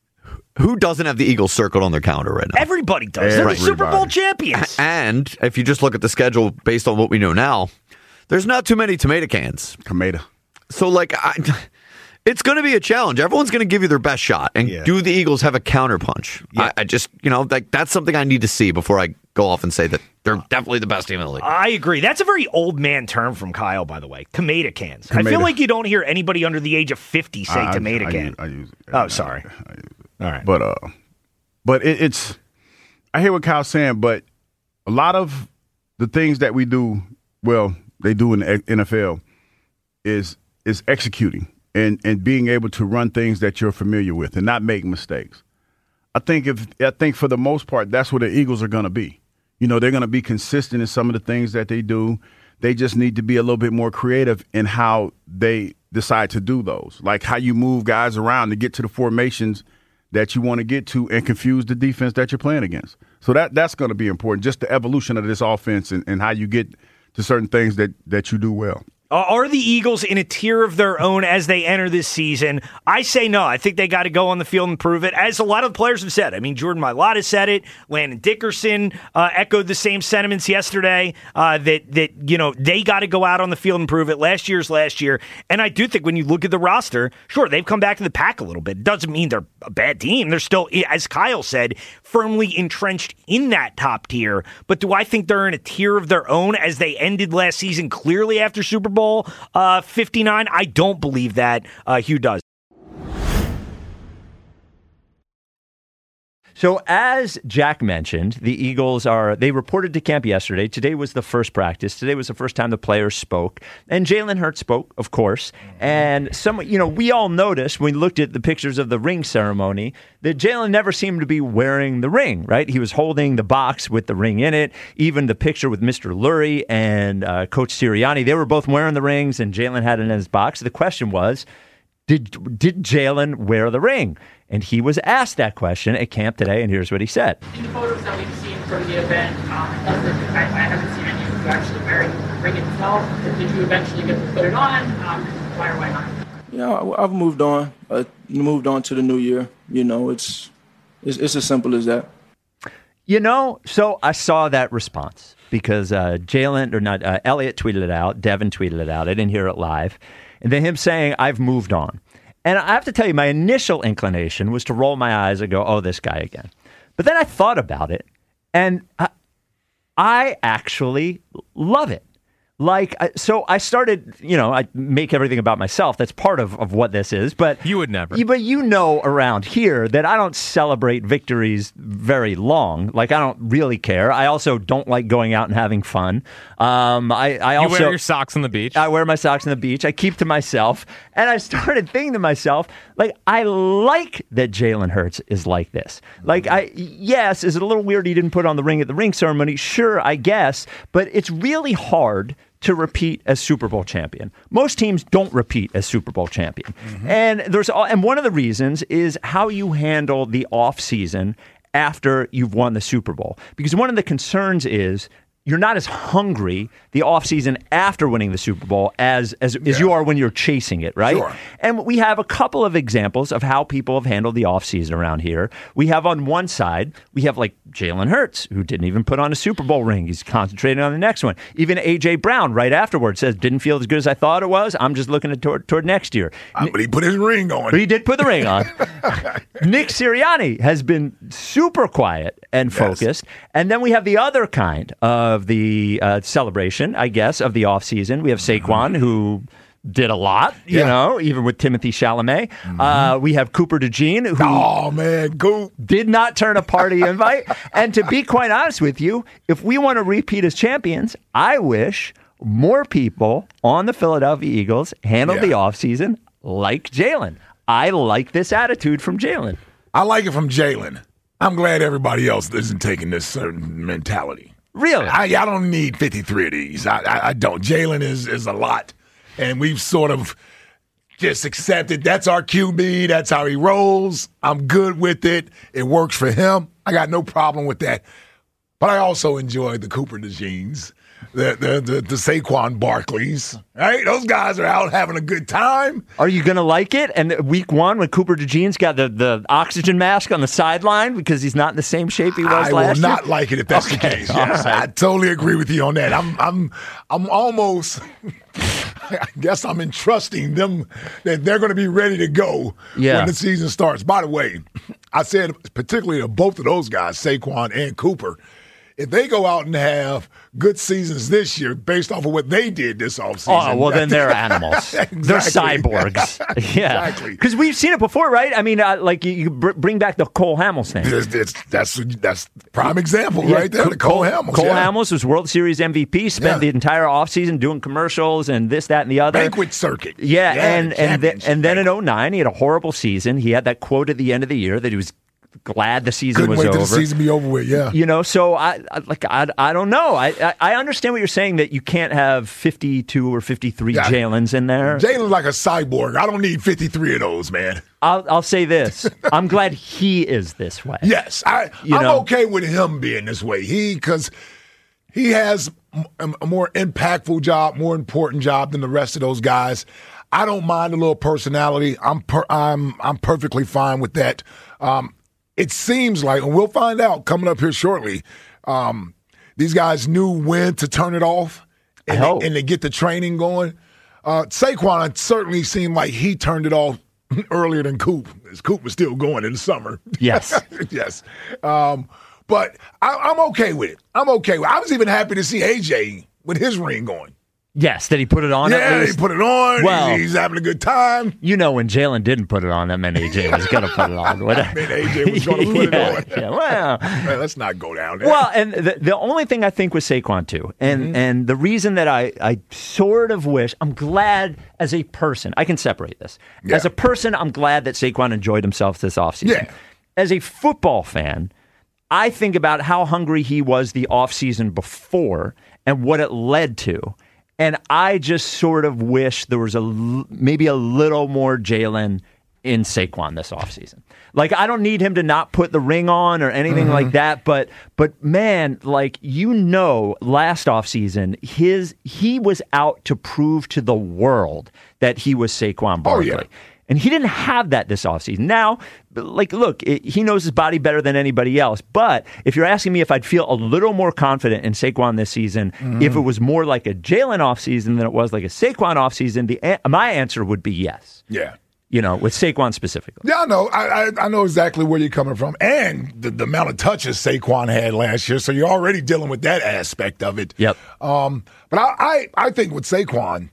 Who doesn't have the Eagles circled on their calendar right now? Everybody does. They're the Super Bowl champions. And if you just look at the schedule based on what we know now, there's not too many tomato cans. Tomato. So, like, I, it's going to be a challenge. Everyone's going to give you their best shot. And Yeah. do the Eagles have a counterpunch? Yeah. I, I just, you know, like that's something I need to see before I go off and say that they're definitely the best team in the league. I agree. That's a very old man term from Kyle, by the way. Tomato cans. I Tomato. feel like you don't hear anybody under the age of fifty say I- I- tomato I can. use- I use it. Oh, sorry. All right. But uh, but it, it's I hear what Kyle's saying, but a lot of the things that we do, well, they do in the N F L, is is executing and and being able to run things that you're familiar with and not make mistakes. I think if I think for the most part, that's what the Eagles are going to be. You know, they're going to be consistent in some of the things that they do. They just need to be a little bit more creative in how they decide to do those, like how you move guys around to get to the formations that you want to get to and confuse the defense that you're playing against. So that that's going to be important, just the evolution of this offense and, and how you get to certain things that, that you do well. Uh, Are the Eagles in a tier of their own as they enter this season? I say no. I think they got to go on the field and prove it, as a lot of the players have said. I mean, Jordan Mailata said it. Landon Dickerson uh, echoed the same sentiments yesterday, uh, that, that you know, they got to go out on the field and prove it. Last year's last year. And I do think when you look at the roster, sure, they've come back to the pack a little bit. It doesn't mean they're a bad team. They're still, as Kyle said, firmly entrenched in that top tier. But do I think they're in a tier of their own as they ended last season clearly after Super Bowl Uh, fifty-nine? I don't believe that. Uh, Hugh does. So as Jack mentioned, the Eagles are, they reported to camp yesterday. Today was the first practice. Today was the first time the players spoke. And Jalen Hurts spoke, of course. And some, you know, we all noticed when we looked at the pictures of the ring ceremony that Jalen never seemed to be wearing the ring, right? He was holding the box with the ring in it. Even the picture with Mister Lurie and uh, Coach Sirianni, they were both wearing the rings and Jalen had it in his box. The question was, did, did Jalen wear the ring? And he was asked that question at camp today, and here's what he said. In the photos that we've seen from the event, um, I, I haven't seen any of you actually wearing the ring itself. Did you eventually get to put it on? Um, why or why not? Yeah, I- I've moved on. I moved on to the new year. You know, it's it's, it's as simple as that. You know, so I saw that response because uh, Jalen, or not, uh, Elliot tweeted it out, Devin tweeted it out. I didn't hear it live. And then him saying, I've moved on. And I have to tell you, my initial inclination was to roll my eyes and go, oh, this guy again. But then I thought about it, and I, I actually love it. Like, so I started, you know, I make everything about myself. That's part of, of what this is. But you would never. You, but you know around here that I don't celebrate victories very long. Like, I don't really care. I also don't like going out and having fun. Um, I, I You also wear your socks on the beach. I wear my socks on the beach. I keep to myself. And I started thinking to myself, like, I like that Jalen Hurts is like this. Like, I, yes, is it a little weird he didn't put on the ring at the ring ceremony? Sure, I guess. But it's really hard to repeat as Super Bowl champion. Most teams don't repeat as Super Bowl champion. Mm-hmm. And there's and one of the reasons is how you handle the offseason after you've won the Super Bowl. Because one of the concerns is you're not as hungry the offseason after winning the Super Bowl as as, yeah. as you are when you're chasing it, right? Sure. And we have a couple of examples of how people have handled the offseason around here. We have on one side, we have like Jalen Hurts, who didn't even put on a Super Bowl ring. He's concentrating on the next one. Even A J Brown right afterwards says, didn't feel as good as I thought it was. I'm just looking at toward, toward next year. Uh, but he put his ring on. But he did put the ring on. Nick Sirianni has been super quiet and focused. Yes. And then we have the other kind of the uh, celebration, I guess, of the offseason. We have Saquon, mm-hmm. who did a lot, you yeah. know, even with Timothy Chalamet. Mm-hmm. Uh, we have Cooper DeJean, who oh, man, Coop. did not turn a party invite. And to be quite honest with you, if we want to repeat as champions, I wish more people on the Philadelphia Eagles handled yeah. the offseason like Jalen. I like this attitude from Jalen. I like it from Jalen. I'm glad everybody else isn't taking this certain mentality. Really? I, I don't need fifty-three of these. I, I, I don't. Jalen is, is a lot. And we've sort of just accepted that's our Q B. That's how he rolls. I'm good with it. It works for him. I got no problem with that. But I also enjoy the Cooper DeJeans. the the the, the Saquon Barkleys. Right? Those guys are out having a good time. Are you going to like it? And week one, when Cooper DeJean's got the, the oxygen mask on the sideline because he's not in the same shape he was I last year? will not like it if that's Okay, the case. all Yes, right. I totally agree with you on that. I'm I'm I'm almost I guess I'm entrusting them that they're going to be ready to go Yeah. when the season starts. By the way, I said particularly to both of those guys, Saquon and Cooper, if they go out and have good seasons this year based off of what they did this offseason. Oh, well, then they're animals. They're Exactly. cyborgs. Yeah. Exactly. Because we've seen it before, right? I mean, uh, like you, you br- bring back the Cole Hamels thing. It's, it's, that's that's prime example Yeah, right there. The Cole Hamels. Cole yeah. Hamels was World Series M V P, spent Yeah. the entire offseason doing commercials and this, that, and the other. Banquet circuit. Yeah, Yeah, and and, th- and then in oh nine, he had a horrible season. He had that quote at the end of the year that he was glad the season Couldn't was wait over. till the season be over with, yeah. You know, so I, I like I, I don't know. I, I I understand what you're saying that you can't have fifty-two or fifty-three Yeah. Jalen's in there. Jalen's like a cyborg. I don't need fifty-three of those, man. I'll I'll say this. I'm glad he is this way. Yes, I, You I'm know? okay with him being this way. He because he has a, a more impactful job, more important job than the rest of those guys. I don't mind a little personality. I'm per, I'm I'm perfectly fine with that. Um, it seems like, and we'll find out coming up here shortly. Um, these guys knew when to turn it off, and, I hope. they, and they get the training going. Uh, Saquon it certainly seemed like he turned it off earlier than Coop, as Coop was still going in the summer. Yes. yes. Um, but I, I'm okay with it. I'm okay with it. I was even happy to see A J with his ring going. Yes, did he put it on? Yeah, at he least? put it on. Well, he's, he's having a good time. You know, when Jalen didn't put it on, that meant A J was going to put it on. I mean, A J was going to put Yeah, it on. yeah, well. Man, let's not go down there. Well, and the, the only thing I think with Saquon too, and Mm-hmm. and the reason that I, I sort of wish, I'm glad as a person, I can separate this. Yeah. As a person, I'm glad that Saquon enjoyed himself this offseason. Yeah. As a football fan, I think about how hungry he was the offseason before and what it led to. And I just sort of wish there was a l- maybe a little more Jalen in Saquon this offseason. Like, I don't need him to not put the ring on or anything Mm-hmm. like that, but but man, like, you know, last offseason, his he was out to prove to the world that he was Saquon Barkley. Oh, yeah. And he didn't have that this offseason. Now, like, look, it, he knows his body better than anybody else. But if you're asking me if I'd feel a little more confident in Saquon this season, Mm-hmm. if it was more like a Jalen offseason than it was like a Saquon offseason, the a- my answer would be yes. Yeah. You know, with Saquon specifically. Yeah, I know. I, I I know exactly where you're coming from, and the, the amount of touches Saquon had last year. So you're already dealing with that aspect of it. Yep. Um, but I, I I think with Saquon,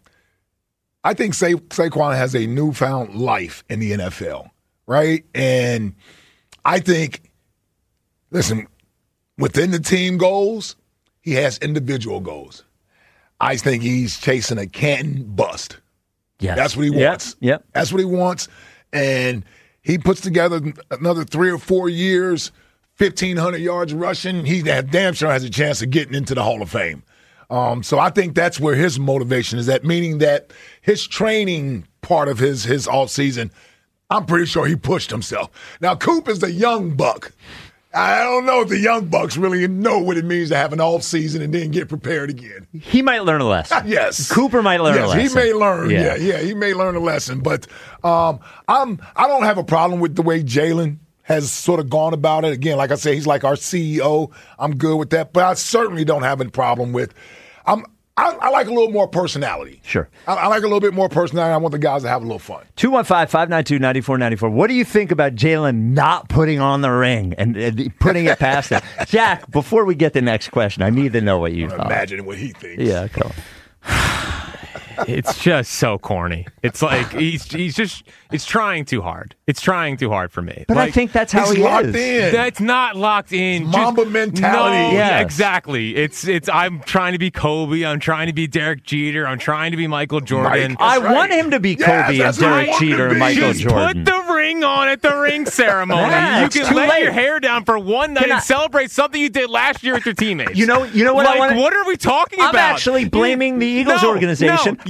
I think Sa- Saquon has a newfound life in the N F L, right? And I think, listen, within the team goals, he has individual goals. I think he's chasing a Canton bust. Yes. That's what he Yep, wants. yep. That's what he wants. And he puts together another three or four years, fifteen hundred yards rushing. He damn sure has a chance of getting into the Hall of Fame. Um, so I think that's where his motivation is at, meaning that his training part of his his offseason, I'm pretty sure he pushed himself. Now, Coop is the young buck. I don't know if the young bucks really know what it means to have an off season and then get prepared again. He might learn a lesson. Yes, Cooper might learn yes, a lesson. he may learn. Yeah. Yeah, yeah, he may learn a lesson. But um, I'm I don't have a problem with the way Jalen has sort of gone about it. Again, like I said, he's like our C E O. I'm good with that. But I certainly don't have a problem with. I'm. I, I like a little more personality. Sure. I, I like a little bit more personality. I want the guys to have a little fun. two one five, five nine two, nine four nine four. What do you think about Jalen not putting on the ring and, and putting it past him? Jack, before we get the next question, I need to know what you thought. Imagine what he thinks. Yeah, come on. It's just so corny. It's like he's he's just it's trying too hard. It's trying too hard for me. But I Like, think that's how he's he locked is. in. That's not locked in. Just- Mamba mentality. No, Yes. exactly. It's it's. I'm trying to be Kobe. I'm trying to be Derek Jeter. I'm trying to be Michael Jordan. Mike. I That's want right. him to be Yes, Kobe and that's what I Derek want him Jeter to and be. Michael Just Jordan. put the ring on at the ring ceremony. Yeah, you it's can too let late. your hair down for one night Can I- and celebrate something you did last year with your teammates. You know, you know what like, I want. what are we talking I'm about? actually blaming the Eagles No, organization no, for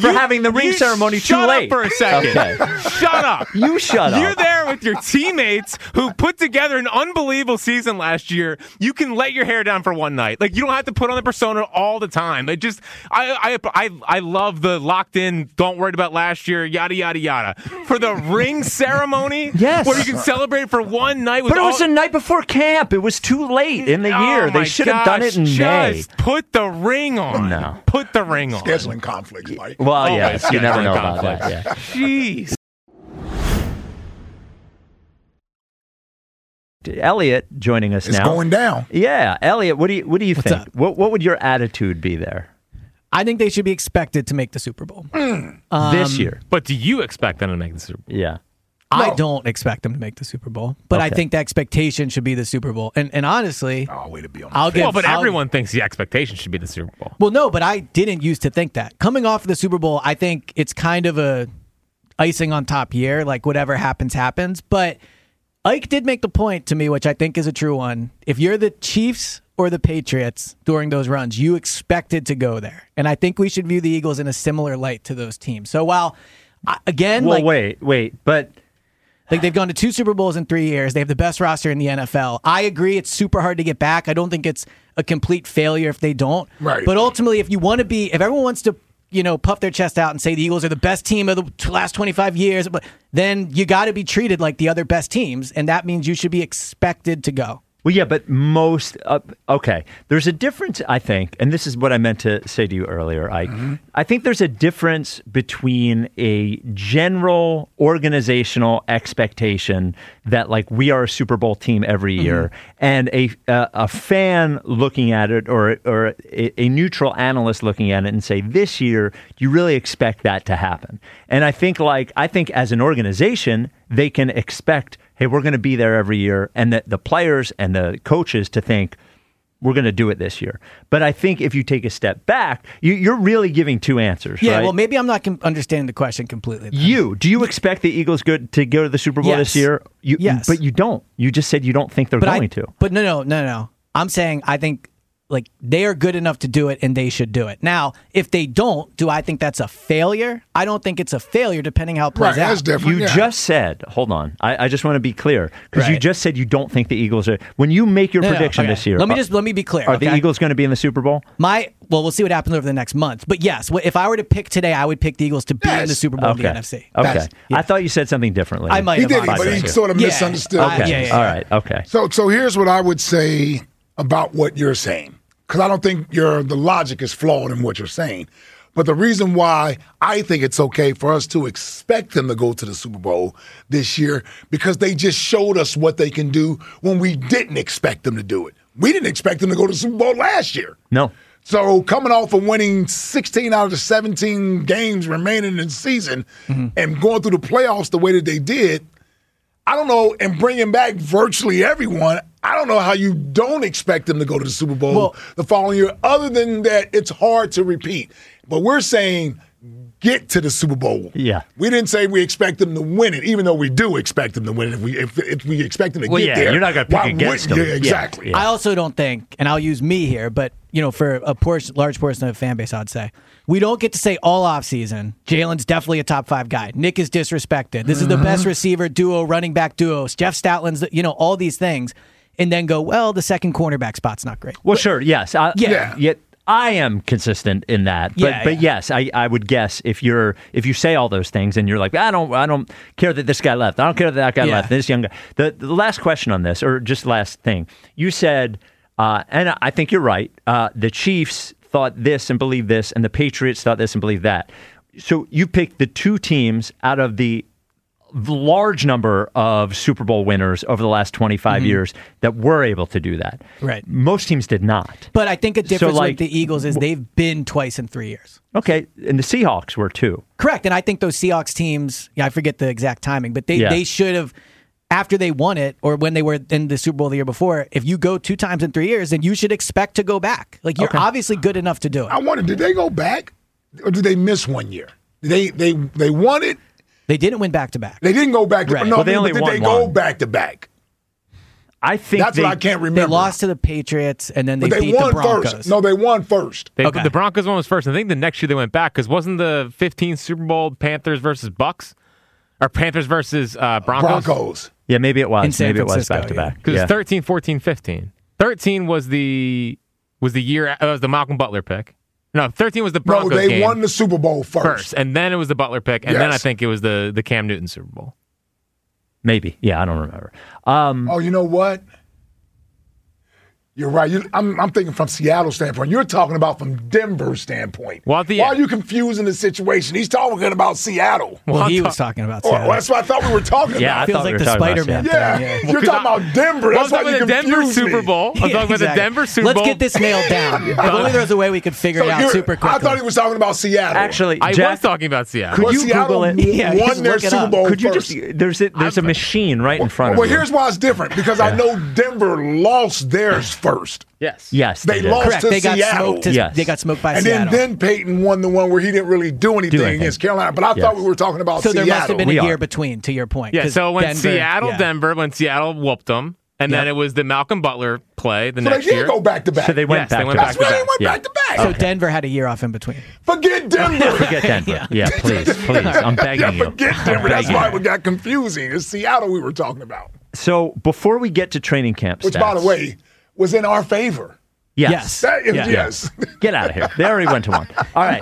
for having the ring you ceremony shut too late. Up for a second. Okay. Shut up. You shut up. You're there with your teammates who put together an unbelievable season last year. You can let your hair down for one night. Like, you don't have to put on the persona all the time. It just, I, I, I, I love the locked in, don't worry about last year, yada, yada, yada. For the ring ceremony, yes, where you can celebrate for one night with But it was all- the night before camp. It was too late in the Oh year. They my should have done it in gosh, May. Just put the ring on. No. Put the ring on. Scheduling conflicts, Mike. Well, Always yes, you never scheduling know about conflicts. that. Yeah. Jeez. Elliot joining us It's now. going down. Yeah, Elliot, what do you what do you What's think? up? What what would your attitude be there I think they should be expected to make the Super Bowl. Um, this year? But do you expect them to make the Super Bowl? Yeah. I don't expect them to make the Super Bowl, but I Okay. think the expectation should be the Super Bowl. And and honestly, oh, way to be on I'll give. well, but I'll- everyone thinks the expectation should be the Super Bowl. Well, no, but I didn't used to think that. Coming off of the Super Bowl, I think it's kind of a icing on top year. Like whatever happens, happens. But Ike did make the point to me, which I think is a true one. If you're the Chiefs or the Patriots during those runs, you expected to go there. And I think we should view the Eagles in a similar light to those teams. So while, I- again, Well, like, wait, wait, but like they've gone to two Super Bowls in three years. They have the best roster in the N F L. I agree it's super hard to get back. I don't think it's a complete failure if they don't. Right. But ultimately, if you want to be, if everyone wants to, you know, puff their chest out and say the Eagles are the best team of the t- last twenty-five years, but then you got to be treated like the other best teams, and that means you should be expected to go. Well, yeah, but most uh, okay. There's a difference, I think, and this is what I meant to say to you earlier. I Mm-hmm. I think there's a difference between a general organizational expectation that like we are a Super Bowl team every year, and a a, a fan looking at it, or or a, a neutral analyst looking at it, and say this year you really expect that to happen. And I think like I think as an organization they can expect, hey, we're going to be there every year, and that the players and the coaches to think we're going to do it this year. But I think if you take a step back, you, you're really giving two answers, Yeah, right? well, maybe I'm not com- understanding the question completely. then. You do you expect the Eagles go, to go to the Super Bowl Yes. this year? You, Yes. but you don't. You just said you don't think they're But going I, to. But no, no, no, no. I'm saying I think like they are good enough to do it, and they should do it. Now, if they don't, do I think that's a failure? I don't think it's a failure, depending how it plays out. You just said, hold on. I, I just want to be clear because you Right. just said you don't think the Eagles are. When you make your No, no, prediction okay. this year, Let me are- just let me be clear. Are the okay? Eagles going to be in the Super Bowl? My well, we'll see what happens over the next month. But yes, wh- if I were to pick today, I would pick the Eagles to be in the Super Bowl in the N F C. Okay. I thought you said something differently. I might He have, did, but he honestly. sort of Yeah. misunderstood. Uh, what you yeah, yeah, said. yeah. All right. Okay. So, so here's what I would say about what you're saying, because I don't think your the logic is flawed in what you're saying. But the reason why I think it's okay for us to expect them to go to the Super Bowl this year, because they just showed us what they can do when we didn't expect them to do it. We didn't expect them to go to the Super Bowl last year. No. So coming off of winning sixteen out of the seventeen games remaining in the season and going through the playoffs the way that they did, I don't know, and bringing back virtually everyone, I don't know how you don't expect them to go to the Super Bowl the following year, other than that it's hard to repeat. But we're saying get to the Super Bowl. Yeah. We didn't say we expect them to win it, even though we do expect them to win it. If we if, if we expect them to Well, get yeah, there, you're not gonna pick why against wouldn't- them. Yeah, exactly. I also don't think, and I'll use me here, but you know, for a portion, large portion of the fan base, I'd say we don't get to say all offseason, Jalen's definitely a top five guy. Nick is disrespected. This is the best receiver duo, running back duos. Jeff Stoutland's, the- you know, all these things, and then go, well, the second cornerback spot's not great. Well, sure. Yes. I, Yeah. Yet I am consistent in that. But Yeah, but yeah. yes, I, I would guess if you're if you say all those things and you're like, I don't I don't care that this guy left. I don't care that that guy Yeah. left. This young guy. The, the last question on this, or just last thing, you said, uh, and I think you're right. Uh, the Chiefs thought this and believed this, and the Patriots thought this and believed that. So you picked the two teams out of the large number of Super Bowl winners over the last twenty-five Mhm. years that were able to do that. Right. Most teams did not. But I think a So, difference like, with the Eagles is they've been twice in three years. Okay, and the Seahawks were too. Correct, and I think those Seahawks teams, yeah, I forget the exact timing, but they, Yeah. they should have, after they won it, or when they were in the Super Bowl the year before, if you go two times in three years, then you should expect to go back. Like, you're Okay. obviously good enough to do it. I wonder, did they go back or did they miss one year? They they they won it. They didn't win back to back. They didn't go back to Right. no, Well, they but only did won they go one. back to back? I think that's they, what I can't remember. They lost to the Patriots, and then they, but they beat won the Broncos. first. No, they won first. They, Okay. The Broncos one was first. I think the next year they went back because wasn't the fifteen Super Bowl Panthers versus Bucks or Panthers versus uh, Broncos? Broncos. Yeah, maybe it was. In San maybe it was Francisco, back to yeah. back. Because Yeah. it's thirteen, fourteen, fifteen. thirteen was the was the year uh, was the Malcolm Butler pick. No, thirteen was the Broncos No, they game won the Super Bowl first. first, and then it was the Butler pick, and then I Yes. think it was the the Cam Newton Super Bowl. Maybe. Yeah, I don't remember. Um, Oh, you know what? You're right. You, I'm, I'm thinking from Seattle's standpoint. You're talking about from Denver's standpoint. Well, the, Why are you confusing the situation? He's talking about Seattle. Well, he was talking about Oh, Seattle. that's what I thought we were talking Yeah, I about. Feels thought we like were the talking about Spider-Man Yeah, thing. Yeah. you're Well, talking about Denver. Well, That's I'm why talking you about the Denver confused Super me. Bowl. I'm talking about the Exactly. Denver Super Let's Bowl. get this nailed down. If only there was a way we could figure So it out you're- super quickly. I thought he was talking about Seattle. Actually, I Jack, was talking about Seattle. Could Well, you Seattle Google it? Yeah, won just their look it Super up. Bowl Could you first. just? There's a, there's a machine right in front of Well, you. here's why it's different because I know Denver lost theirs first. Yes. Yes, They did. lost Correct. to They got Seattle. smoked. To, Yes. They got smoked by And Seattle. then, then Peyton won the one where he didn't really do anything, anything. against Carolina. But I Yes. thought we were talking about so Seattle. there must have been We a are. year between, to your point. Yeah, 'cause so when Denver- Seattle, yeah. Denver, when Seattle whooped them, and then Yep. it was the Malcolm Butler play the So next they did year. go back to back. So they went Yes, back they went to back That's to why they back. went Yeah. back to back. So Denver had a year off in between. Forget Denver. Forget Denver. yeah. please, please. I'm begging yeah, you. forget I'm Denver. That's begging why you. it got confusing. It's Seattle we were talking about, So before we get to training camp which, stats, by the way, was in our favor. yes, Yes. That is, Yeah. yes. Get out of here. They already went to one. All right.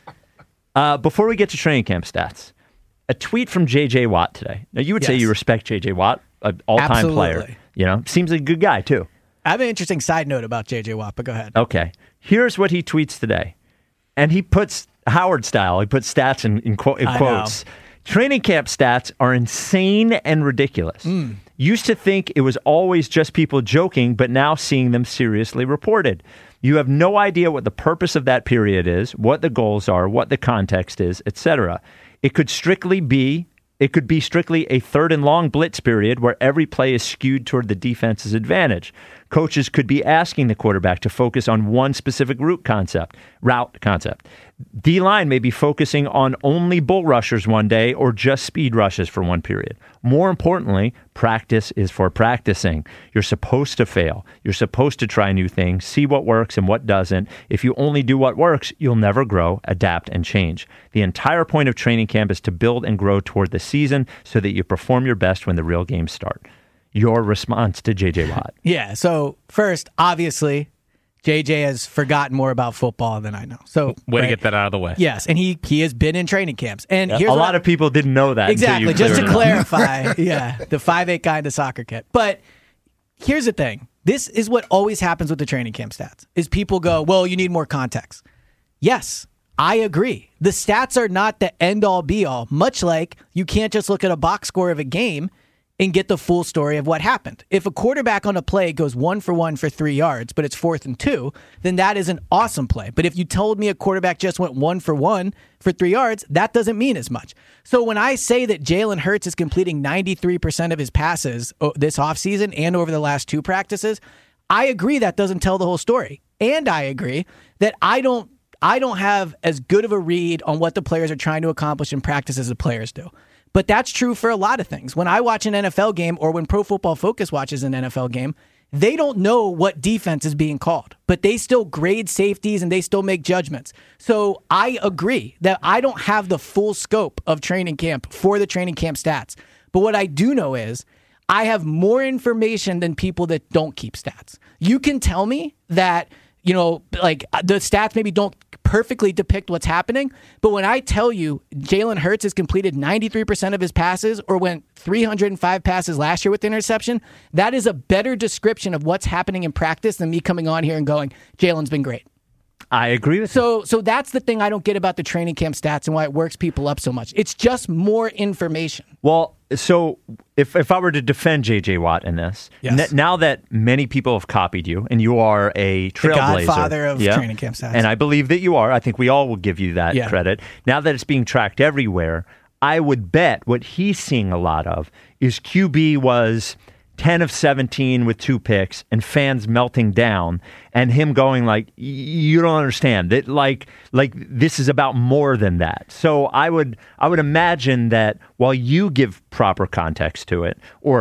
Uh, before we get to training camp stats, a tweet from J J Watt today. Now, you would say Yes. you respect J J Watt, an all-time Absolutely. player. You know, seems like a good guy, too. I have an interesting side note about J J Watt, but go ahead. Okay. Here's what he tweets today. And he puts Howard style, he puts stats in, in, quote, in I quotes. Training camp stats are insane and ridiculous. Mm. Used to think it was always just people joking, but now seeing them seriously reported. You have no idea what the purpose of that period is, what the goals are, what the context is, et cetera. It could strictly be It could be strictly a third and long blitz period where every play is skewed toward the defense's advantage. Coaches could be asking the quarterback to focus on one specific route concept, route concept. D-line may be focusing on only bull rushers one day or just speed rushes for one period. More importantly, practice is for practicing. You're supposed to fail. You're supposed to try new things, see what works and what doesn't. If you only do what works, you'll never grow, adapt, and change. The entire point of training camp is to build and grow toward the season so that you perform your best when the real games start. Your response to J J Watt. Yeah. So first, obviously, J J has forgotten more about football than I know. So way right? to get that out of the way. Yes, and he he has been in training camps, and Yeah, here's a what lot I- of people didn't know that. Exactly. Until you Just to cleared it up. clarify, yeah, the five eight guy in the soccer kit. But here's the thing: this is what always happens with the training camp stats: is people go, "Well, you need more context." Yes, I agree. The stats are not the end all be all. Much like you can't just look at a box score of a game and get the full story of what happened. If a quarterback on a play goes one for one for three yards, but it's fourth and two, then that is an awesome play. But if you told me a quarterback just went one for one for three yards, that doesn't mean as much. So when I say that Jalen Hurts is completing ninety-three percent of his passes this offseason and over the last two practices, I agree that doesn't tell the whole story. And I agree that I don't I don't have as good of a read on what the players are trying to accomplish in practice as the players do. But that's true for a lot of things. When I watch an N F L game or when Pro Football Focus watches an N F L game, they don't know what defense is being called, but they still grade safeties and they still make judgments. So I agree that I don't have the full scope of training camp for the training camp stats. But what I do know is I have more information than people that don't keep stats. You can tell me that, you know, like the stats maybe don't perfectly depict what's happening, but when I tell you Jalen Hurts has completed ninety-three percent of his passes or went three hundred five passes last year with interception, that is a better description of what's happening in practice than me coming on here and going, Jalen's been great. I agree with so, you. So that's the thing I don't get about the training camp stats and why it works people up so much. It's just more information. Well, so if if I were to defend J J Watt in this, Yes. n- now that many people have copied you and you are a trailblazer, godfather of yeah, training camp stats. and I believe that you are. I think we all will give you that Yeah. credit. Now that it's being tracked everywhere, I would bet what he's seeing a lot of is Q B was ten of seventeen with two picks and fans melting down and him going like, you don't understand that, like, like this is about more than that. So I would, I would imagine that while you give proper context to it, or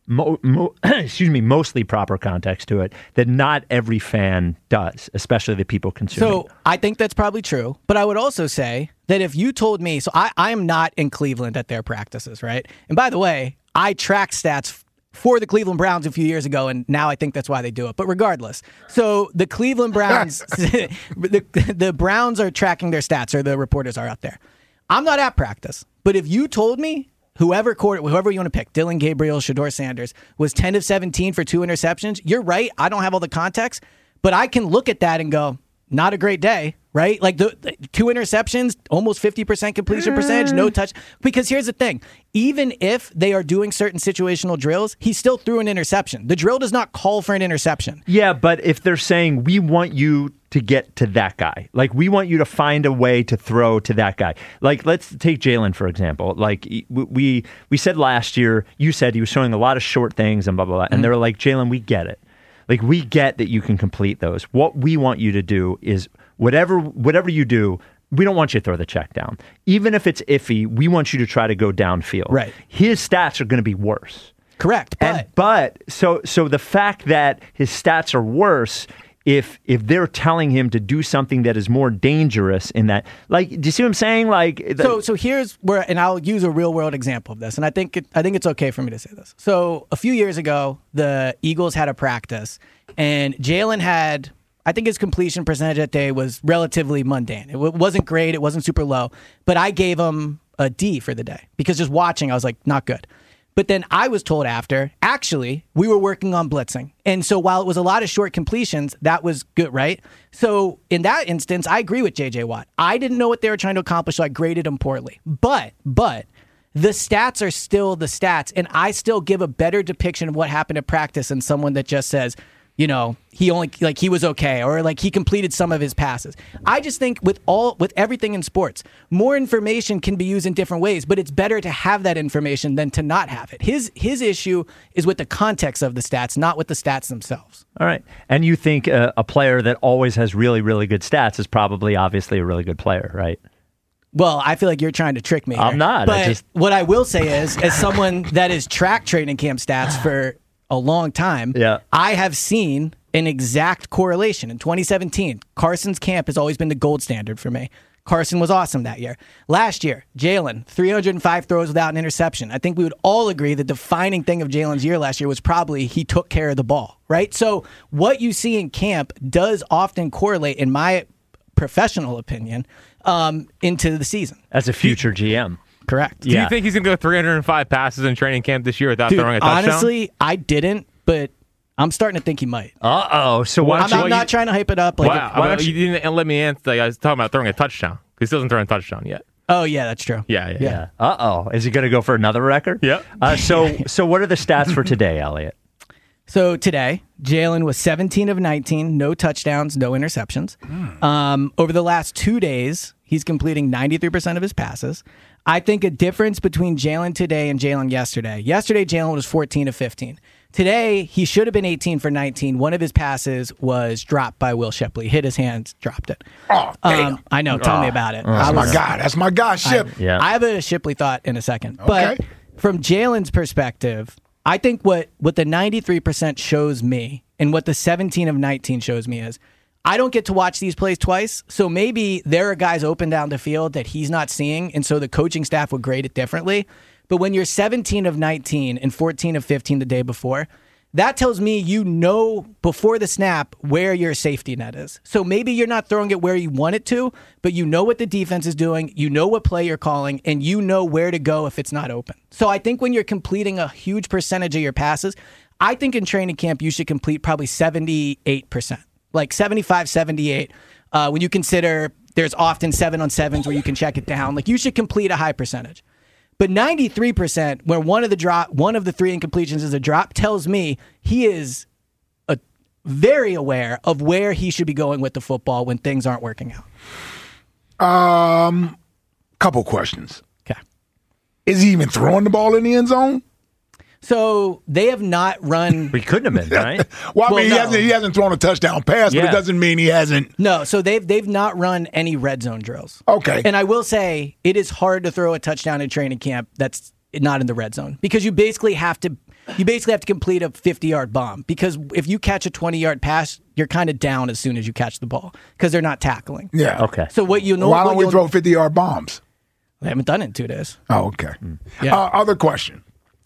mo- mo- excuse me, mostly proper context to it that not every fan does, especially the people consuming. So I think that's probably true. But I would also say that if you told me, so I, I am not in Cleveland at their practices, right? And by the way, I track stats for the Cleveland Browns a few years ago, and now I think that's why they do it. But regardless, so the Cleveland Browns, the, the Browns are tracking their stats, or the reporters are out there. I'm not at practice, but if you told me whoever quarter, whoever you want to pick, Dylan Gabriel, Shedeur Sanders, was ten of seventeen for two interceptions, you're right. I don't have all the context, but I can look at that and go, not a great day, right? Like the, the two interceptions, almost fifty percent completion percentage, no touch. Because here's the thing. Even if they are doing certain situational drills, he still threw an interception. The drill does not call for an interception. Yeah, but if they're saying, we want you to get to that guy, like we want you to find a way to throw to that guy. Like let's take Jalen, for example. Like we we said last year, you said he was showing a lot of short things and blah, blah, blah. And mm-hmm. they were like, Jalen, we get it. Like, we get that you can complete those. What we want you to do is whatever whatever you do, we don't want you to throw the check down. Even if it's iffy, we want you to try to go downfield. Right. His stats are going to be worse. Correct. But, and, but so so the fact that his stats are worse, if if they're telling him to do something that is more dangerous in that, like, do you see what I'm saying? Like, the, so so here's where, and I'll use a real world example of this, and I think it, I think it's okay for me to say this. So a few years ago, the Eagles had a practice, and Jalen had, I think his completion percentage that day was relatively mundane. It w- wasn't great, it wasn't super low, but I gave him a D for the day because just watching, I was like, not good. But then I was told after, actually, we were working on blitzing. And so while it was a lot of short completions, that was good, right? So in that instance, I agree with J J Watt. I didn't know what they were trying to accomplish, so I graded them poorly. But, but, the stats are still the stats, and I still give a better depiction of what happened at practice than someone that just says, you know, he only, like, he was okay, or like he completed some of his passes. I just think with all, with everything in sports, more information can be used in different ways, but it's better to have that information than to not have it. His his issue is with the context of the stats, not with the stats themselves. All right. And you think uh, a player that always has really, really good stats is probably obviously a really good player, right? Well, I feel like you're trying to trick me here. I'm not. But I just... what I will say is, as someone that has tracked training camp stats for a long time, yeah. I have seen an exact correlation. In twenty seventeen, Carson's camp has always been the gold standard for me. Carson was awesome that year. Last year, Jalen, three hundred five throws without an interception. I think we would all agree the defining thing of Jalen's year last year was probably he took care of the ball, right? So what you see in camp does often correlate, in my professional opinion, um, into the season. As a future G M. Correct. Do yeah. you think he's going to go three hundred five passes in training camp this year without Dude, throwing a touchdown? Honestly, I didn't, but I'm starting to think he might. Uh-oh. So why I'm, I'm not you, trying to hype it up. Like, why, why don't you, you didn't let me answer? Like, I was talking about throwing a touchdown. He still hasn't thrown a touchdown yet. Oh, yeah, that's true. Yeah, yeah. yeah. yeah. Uh-oh. Is he going to go for another record? Yep. Uh, so, so what are the stats for today, Elliot? So today, Jalen was seventeen of nineteen, no touchdowns, no interceptions. Mm. Um, over the last two days, he's completing ninety-three percent of his passes. I think a difference between Jalen today and Jalen yesterday. Yesterday, Jalen was fourteen of fifteen. Today, he should have been eighteen for nineteen. One of his passes was dropped by Will Shipley. Hit his hands, dropped it. Oh, damn. Um, I know. Tell oh, me about it. That's I was, my guy. That's my guy, Ship. I, yeah. I have a Shipley thought in a second. Okay. But from Jalen's perspective, I think what, what the ninety-three percent shows me and what the seventeen of nineteen shows me is I don't get to watch these plays twice, so maybe there are guys open down the field that he's not seeing, and so the coaching staff would grade it differently. But when you're seventeen of nineteen and fourteen of fifteen the day before, that tells me you know before the snap where your safety net is. So maybe you're not throwing it where you want it to, but you know what the defense is doing, you know what play you're calling, and you know where to go if it's not open. So I think when you're completing a huge percentage of your passes, I think in training camp you should complete probably seventy-eight percent, like seventy-five, seventy-eight. Uh, when you consider there's often seven on sevens where you can check it down, like you should complete a high percentage. But ninety-three percent, where one of the drop, one of the three incompletions is a drop, tells me he is a, very aware of where he should be going with the football when things aren't working out. Um, couple questions. Okay. Is he even throwing the ball in the end zone? So they have not run. We couldn't have been, right? well, I Well, mean, no. he, hasn't, he hasn't thrown a touchdown pass, Yeah. but it doesn't mean he hasn't. No, so they've they've not run any red zone drills. Okay. And I will say it is hard to throw a touchdown in training camp that's not in the red zone because you basically have to you basically have to complete a fifty-yard bomb because if you catch a twenty-yard pass, you're kind of down as soon as you catch the ball because they're not tackling. Yeah. Okay. So what you know? Why don't what we you'll- throw fifty-yard bombs? We haven't done it in two days. Oh, okay. Yeah. Uh, other question.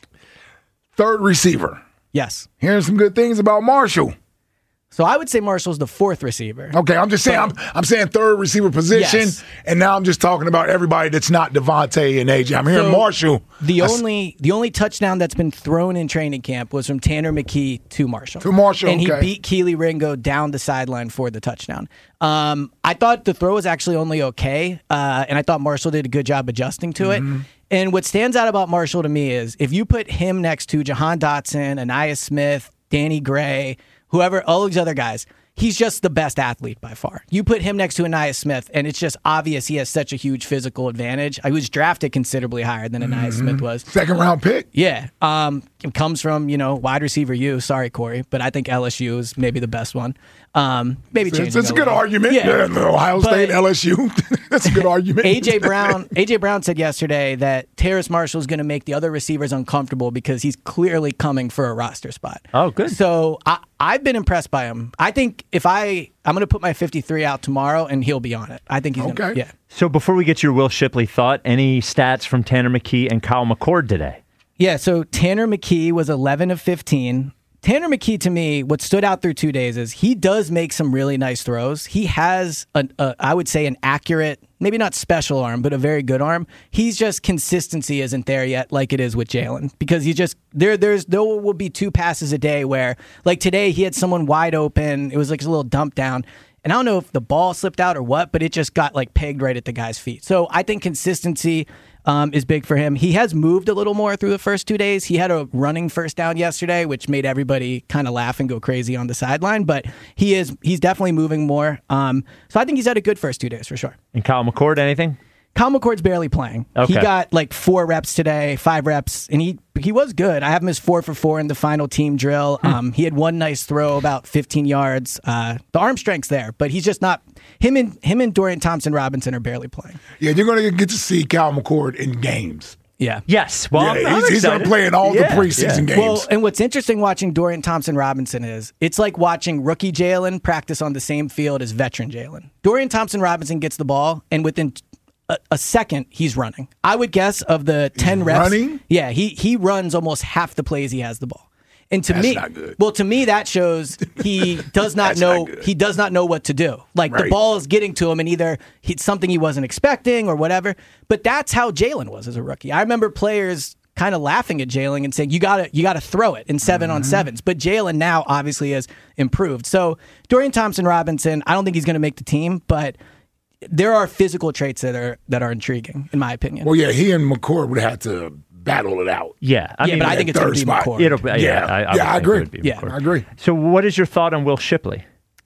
Third receiver. Yes. Hearing some good things about Marshall. So I would say Marshall's the fourth receiver. Okay, I'm just saying I'm, I'm saying third receiver position, Yes. and now I'm just talking about everybody that's not Devontae and A J. I'm hearing So Marshall. The I s- only the only touchdown that's been thrown in training camp was from Tanner McKee to Marshall. To Marshall, and okay. he beat Keely Ringo down the sideline for the touchdown. Um, I thought the throw was actually only okay, uh, and I thought Marshall did a good job adjusting to Mm-hmm. it. And what stands out about Marshall to me is if you put him next to Jahan Dotson, Aniyah Smith, Danny Gray, whoever, all these other guys. He's just the best athlete by far. You put him next to Aniyah Smith, and it's just obvious he has such a huge physical advantage. I was drafted considerably higher than Aniyah Mhm. Smith was. Second round pick. Yeah. Um, it comes from, you know, wide receiver U. Sorry, Corey, but I think L S U is maybe the best one. Um, maybe It's, changing it's a it good little. argument. Yeah. Yeah, the Ohio State, But- L S U. That's a good argument. A J Brown, A J Brown said yesterday that Terrace Marshall is going to make the other receivers uncomfortable because he's clearly coming for a roster spot. Oh, good. So I, I've been impressed by him. I think if I, I'm going to put my fifty-three out tomorrow and he'll be on it. I think he's Okay. Gonna, yeah. So before we get to your Will Shipley thought, any stats from Tanner McKee and Kyle McCord today? Yeah, so Tanner McKee was eleven of fifteen. Tanner McKee, to me, what stood out through two days is he does make some really nice throws. He has, a, a, I would say, an accurate, maybe not special arm, but a very good arm. He's just consistency isn't there yet, like it is with Jalen, because he just there. There's there will be two passes a day where, like today, he had someone wide open. It was like a little dump down. And I don't know if the ball slipped out or what, but it just got like pegged right at the guy's feet. So I think consistency um, is big for him. He has moved a little more through the first two days. He had a running first down yesterday, which made everybody kind of laugh and go crazy on the sideline. But he is he's definitely moving more. Um, so I think he's had a good first two days for sure. And Kyle McCord, anything? Kyle McCord's barely playing. Okay. He got like four reps today, five reps, and he he was good. I have him as four for four in the final team drill. Hmm. Um, he had one nice throw, about fifteen yards. Uh, the arm strength's there, but he's just not. Him and him and Dorian Thompson Robinson are barely playing. Yeah, you're going to get to see Kyle McCord in games. Yeah. Yes. Well, Yeah, I'm, he's- I'm he's gonna excited. play in all the Yeah, preseason yeah. games. Well, and what's interesting watching Dorian Thompson Robinson is it's like watching rookie Jalen practice on the same field as veteran Jalen. Dorian Thompson Robinson gets the ball, and within a, a second, he's running. I would guess of the ten reps. running? Yeah, he he runs almost half the plays he has the ball. And to That's me, not good. well, to me that shows he does not That's know not good. he does not know what to do. Like the Right. ball is getting to him, and either it's something he wasn't expecting or whatever. But that's how Jalen was as a rookie. I remember players kind of laughing at Jalen and saying, "You got to you got to throw it in seven Mm-hmm. on sevens." But Jalen now obviously has improved. So Dorian Thompson Robinson, I don't think he's going to make the team, but there are physical traits that are that are intriguing, in my opinion. Well, yeah, he and McCord would have to battle it out. Yeah, I Yeah, mean, but I think it's third gonna be spot. McCord. It'll be, yeah, Yeah. I, I, Yeah, would I think it agree. would be Yeah. McCord. I agree. So, what is your thought on Will Shipley?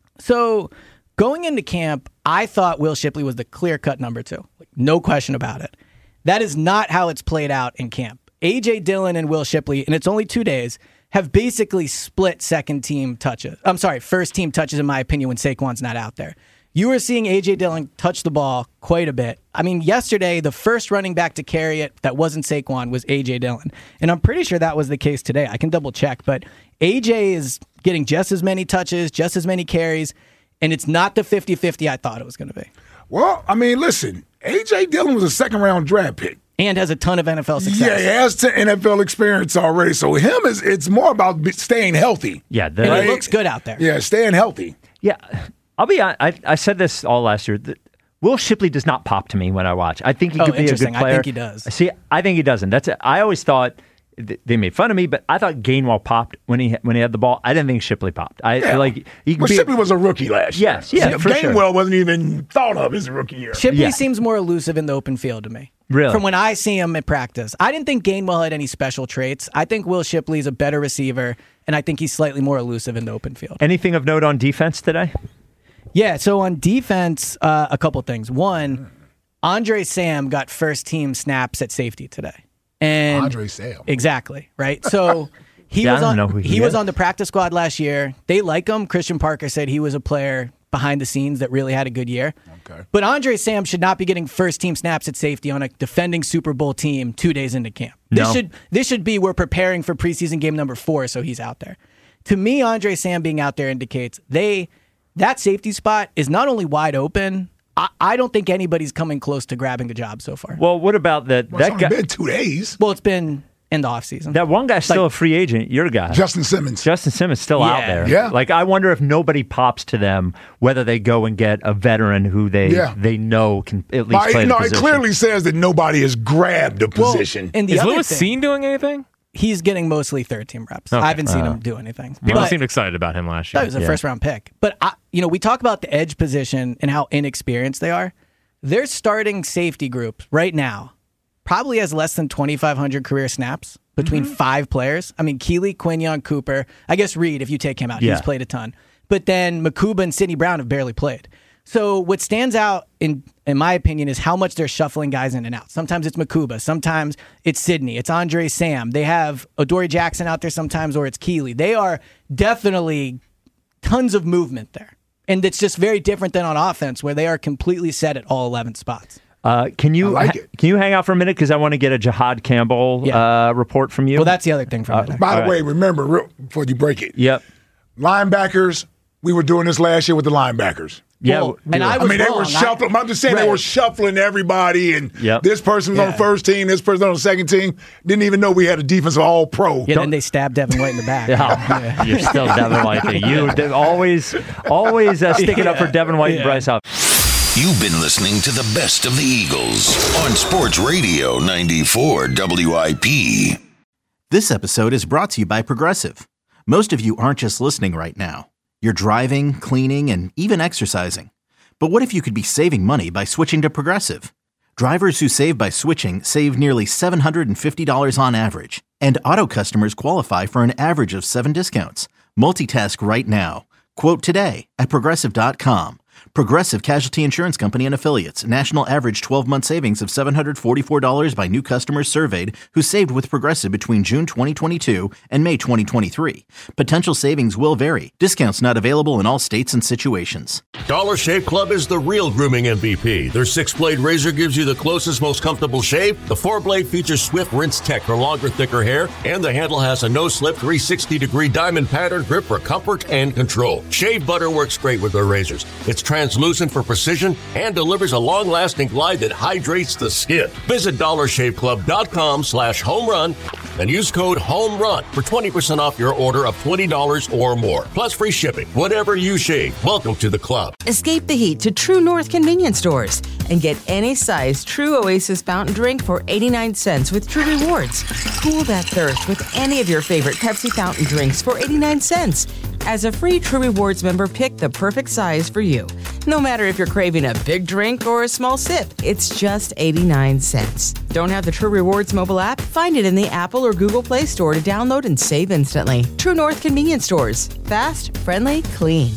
So going into camp, I thought Will Shipley was the clear-cut number two. Like, no question about it. That is not how it's played out in camp. A J Dillon and Will Shipley, and it's only two days, have basically split second-team touches. I'm sorry, first-team touches, in my opinion, when Saquon's not out there. You were seeing A J Dillon touch the ball quite a bit. I mean, yesterday, the first running back to carry it that wasn't Saquon was A J Dillon. And I'm pretty sure that was the case today. I can double check. But A J is getting just as many touches, just as many carries, and it's not the fifty-fifty I thought it was going to be. Well, I mean, listen, A J Dillon was a second round draft pick. And has a ton of N F L success. Yeah, he has t- N F L experience already. So him is it's more about be- staying healthy. Yeah, the, And Right. he looks good out there. Yeah, staying healthy. Yeah, I'll be. hon- I I said this all last year. that Will Shipley does not pop to me when I watch. I think he Oh, could be a good interesting. I player. think he does. See, I think he doesn't. That's. it. I always thought th- they made fun of me, but I thought Gainwell popped when he when he had the ball. I didn't think Shipley popped. I Yeah. like he could Well, be. Shipley was a rookie last year. Yes, yeah, So for sure. Gainwell wasn't even thought of as a rookie year. Shipley Yeah. seems more elusive in the open field to me. Really? From when I see him at practice. I didn't think Gainwell had any special traits. I think Will Shipley's a better receiver, and I think he's slightly more elusive in the open field. Anything of note on defense today? Yeah, so on defense, uh, a couple things. One, Andre Sam got first team snaps at safety today. And Andre Sam. Exactly, right? So he Yeah, I was don't on know who he he was is. on the practice squad last year. They like him. Christian Parker said he was a player behind the scenes that really had a good year. Okay. But Andre Sam should not be getting first team snaps at safety on a defending Super Bowl team two days into camp. This No. should this should be we're preparing for preseason game number four, so he's out there. To me, Andre Sam being out there indicates they that safety spot is not only wide open. I, I don't think anybody's coming close to grabbing the job so far. Well, what about that? Well, it's that only guy, been two days. Well, it's been in the offseason. That one guy's still a free agent. Your guy, Justin Simmons. Justin Simmons still Yeah. out there. Yeah. Like I wonder if nobody pops to them whether they go and get a veteran who they Yeah. they know can at least My- play the no, it position. clearly says that nobody has grabbed a Well, position. and the Is other Lewis thing- Cine doing anything? He's getting mostly third team reps. Okay. I haven't seen Uh, him do anything. People But- seemed excited about him last year. That was a first round pick. But, I, you know, we talk about the edge position and how inexperienced they are. Their starting safety group right now probably has less than twenty-five hundred career snaps between Mm-hmm. five players. I mean, Keeley, Quinion, Cooper. I guess Reed, if you take him out, Yeah. he's played a ton. But then Makuba and Sidney Brown have barely played. So what stands out, in in my opinion, is how much they're shuffling guys in and out. Sometimes it's Makuba. Sometimes it's Sidney. It's Andre Sam. They have Adoree Jackson out there sometimes, or it's Keeley. They are definitely tons of movement there. And it's just very different than on offense, where they are completely set at all eleven spots. Uh, can you I like ha- it. can you hang out for a minute because I want to get a Jahad Campbell uh, report from you? Well, that's the other thing from Uh, By the all right. way, remember, real, before you break it, Yep. linebackers, we were doing this last year with the linebackers. Yeah, Well, and I I was mean, they wrong. were shuffling. I'm just saying they Right. were shuffling everybody, and Yep. this person was on the Yeah. first team, this person on the second team. Didn't even know we had a defensive all pro. Yeah, then they stabbed Devin White in the back. Yeah. You're still Devin White. Thing. You de- always, always uh, sticking up for Devin White and Bryce Huff. You've been listening to the best of the Eagles on Sports Radio ninety-four W I P. This episode is brought to you by Progressive. Most of you aren't just listening right now. You're driving, cleaning, and even exercising. But what if you could be saving money by switching to Progressive? Drivers who save by switching save nearly seven hundred fifty dollars on average. And auto customers qualify for an average of seven discounts. Multitask right now. Quote today at Progressive dot com. Progressive Casualty Insurance Company and Affiliates. National average twelve-month savings of seven hundred forty-four dollars by new customers surveyed who saved with Progressive between June twenty twenty-two and May twenty twenty-three. Potential savings will vary. Discounts not available in all states and situations. Dollar Shave Club is the real grooming M V P. Their six-blade razor gives you the closest, most comfortable shave. The four-blade features Swift Rinse Tech for longer, thicker hair. And the handle has a no-slip three hundred sixty degree diamond pattern grip for comfort and control. Shave butter works great with their razors. It's translucent for precision and delivers a long-lasting glide that hydrates the skin. Visit dollar shave club dot com slash home run and use code HOMERUN for twenty percent off your order of twenty dollars or more. Plus free shipping. Whatever you shave, welcome to the club. Escape the heat to True North convenience stores and get any size True Oasis fountain drink for eighty-nine cents with True Rewards. Cool that thirst with any of your favorite Pepsi fountain drinks for eighty-nine cents. As a free True Rewards member, pick the perfect size for you. No matter if you're craving a big drink or a small sip, it's just eighty-nine cents. Don't have the True Rewards mobile app? Find it in the Apple or Google Play Store to download and save instantly. True North convenience stores. Fast, friendly, clean.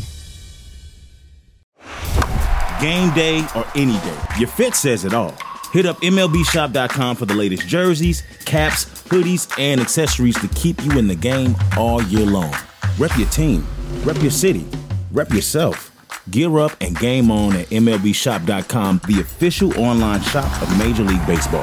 Game day or any day, your fit says it all. Hit up M L B shop dot com for the latest jerseys, caps, hoodies, and accessories to keep you in the game all year long. Rep your team, rep your city, rep yourself. Gear up and game on at M L B shop dot com, the official online shop of Major League Baseball.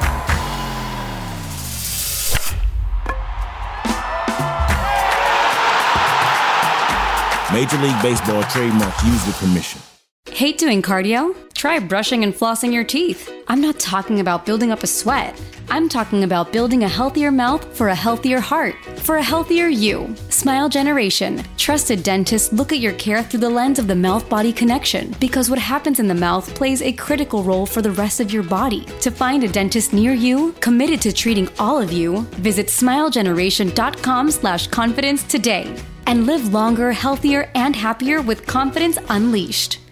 Major League Baseball trademarks used with permission. Hate doing cardio? Try brushing and flossing your teeth. I'm not talking about building up a sweat. I'm talking about building a healthier mouth for a healthier heart, for a healthier you. Smile Generation. Trusted dentists look at your care through the lens of the mouth-body connection, because what happens in the mouth plays a critical role for the rest of your body. To find a dentist near you, committed to treating all of you, visit smile generation dot com slash confidence today and live longer, healthier, and happier with confidence unleashed.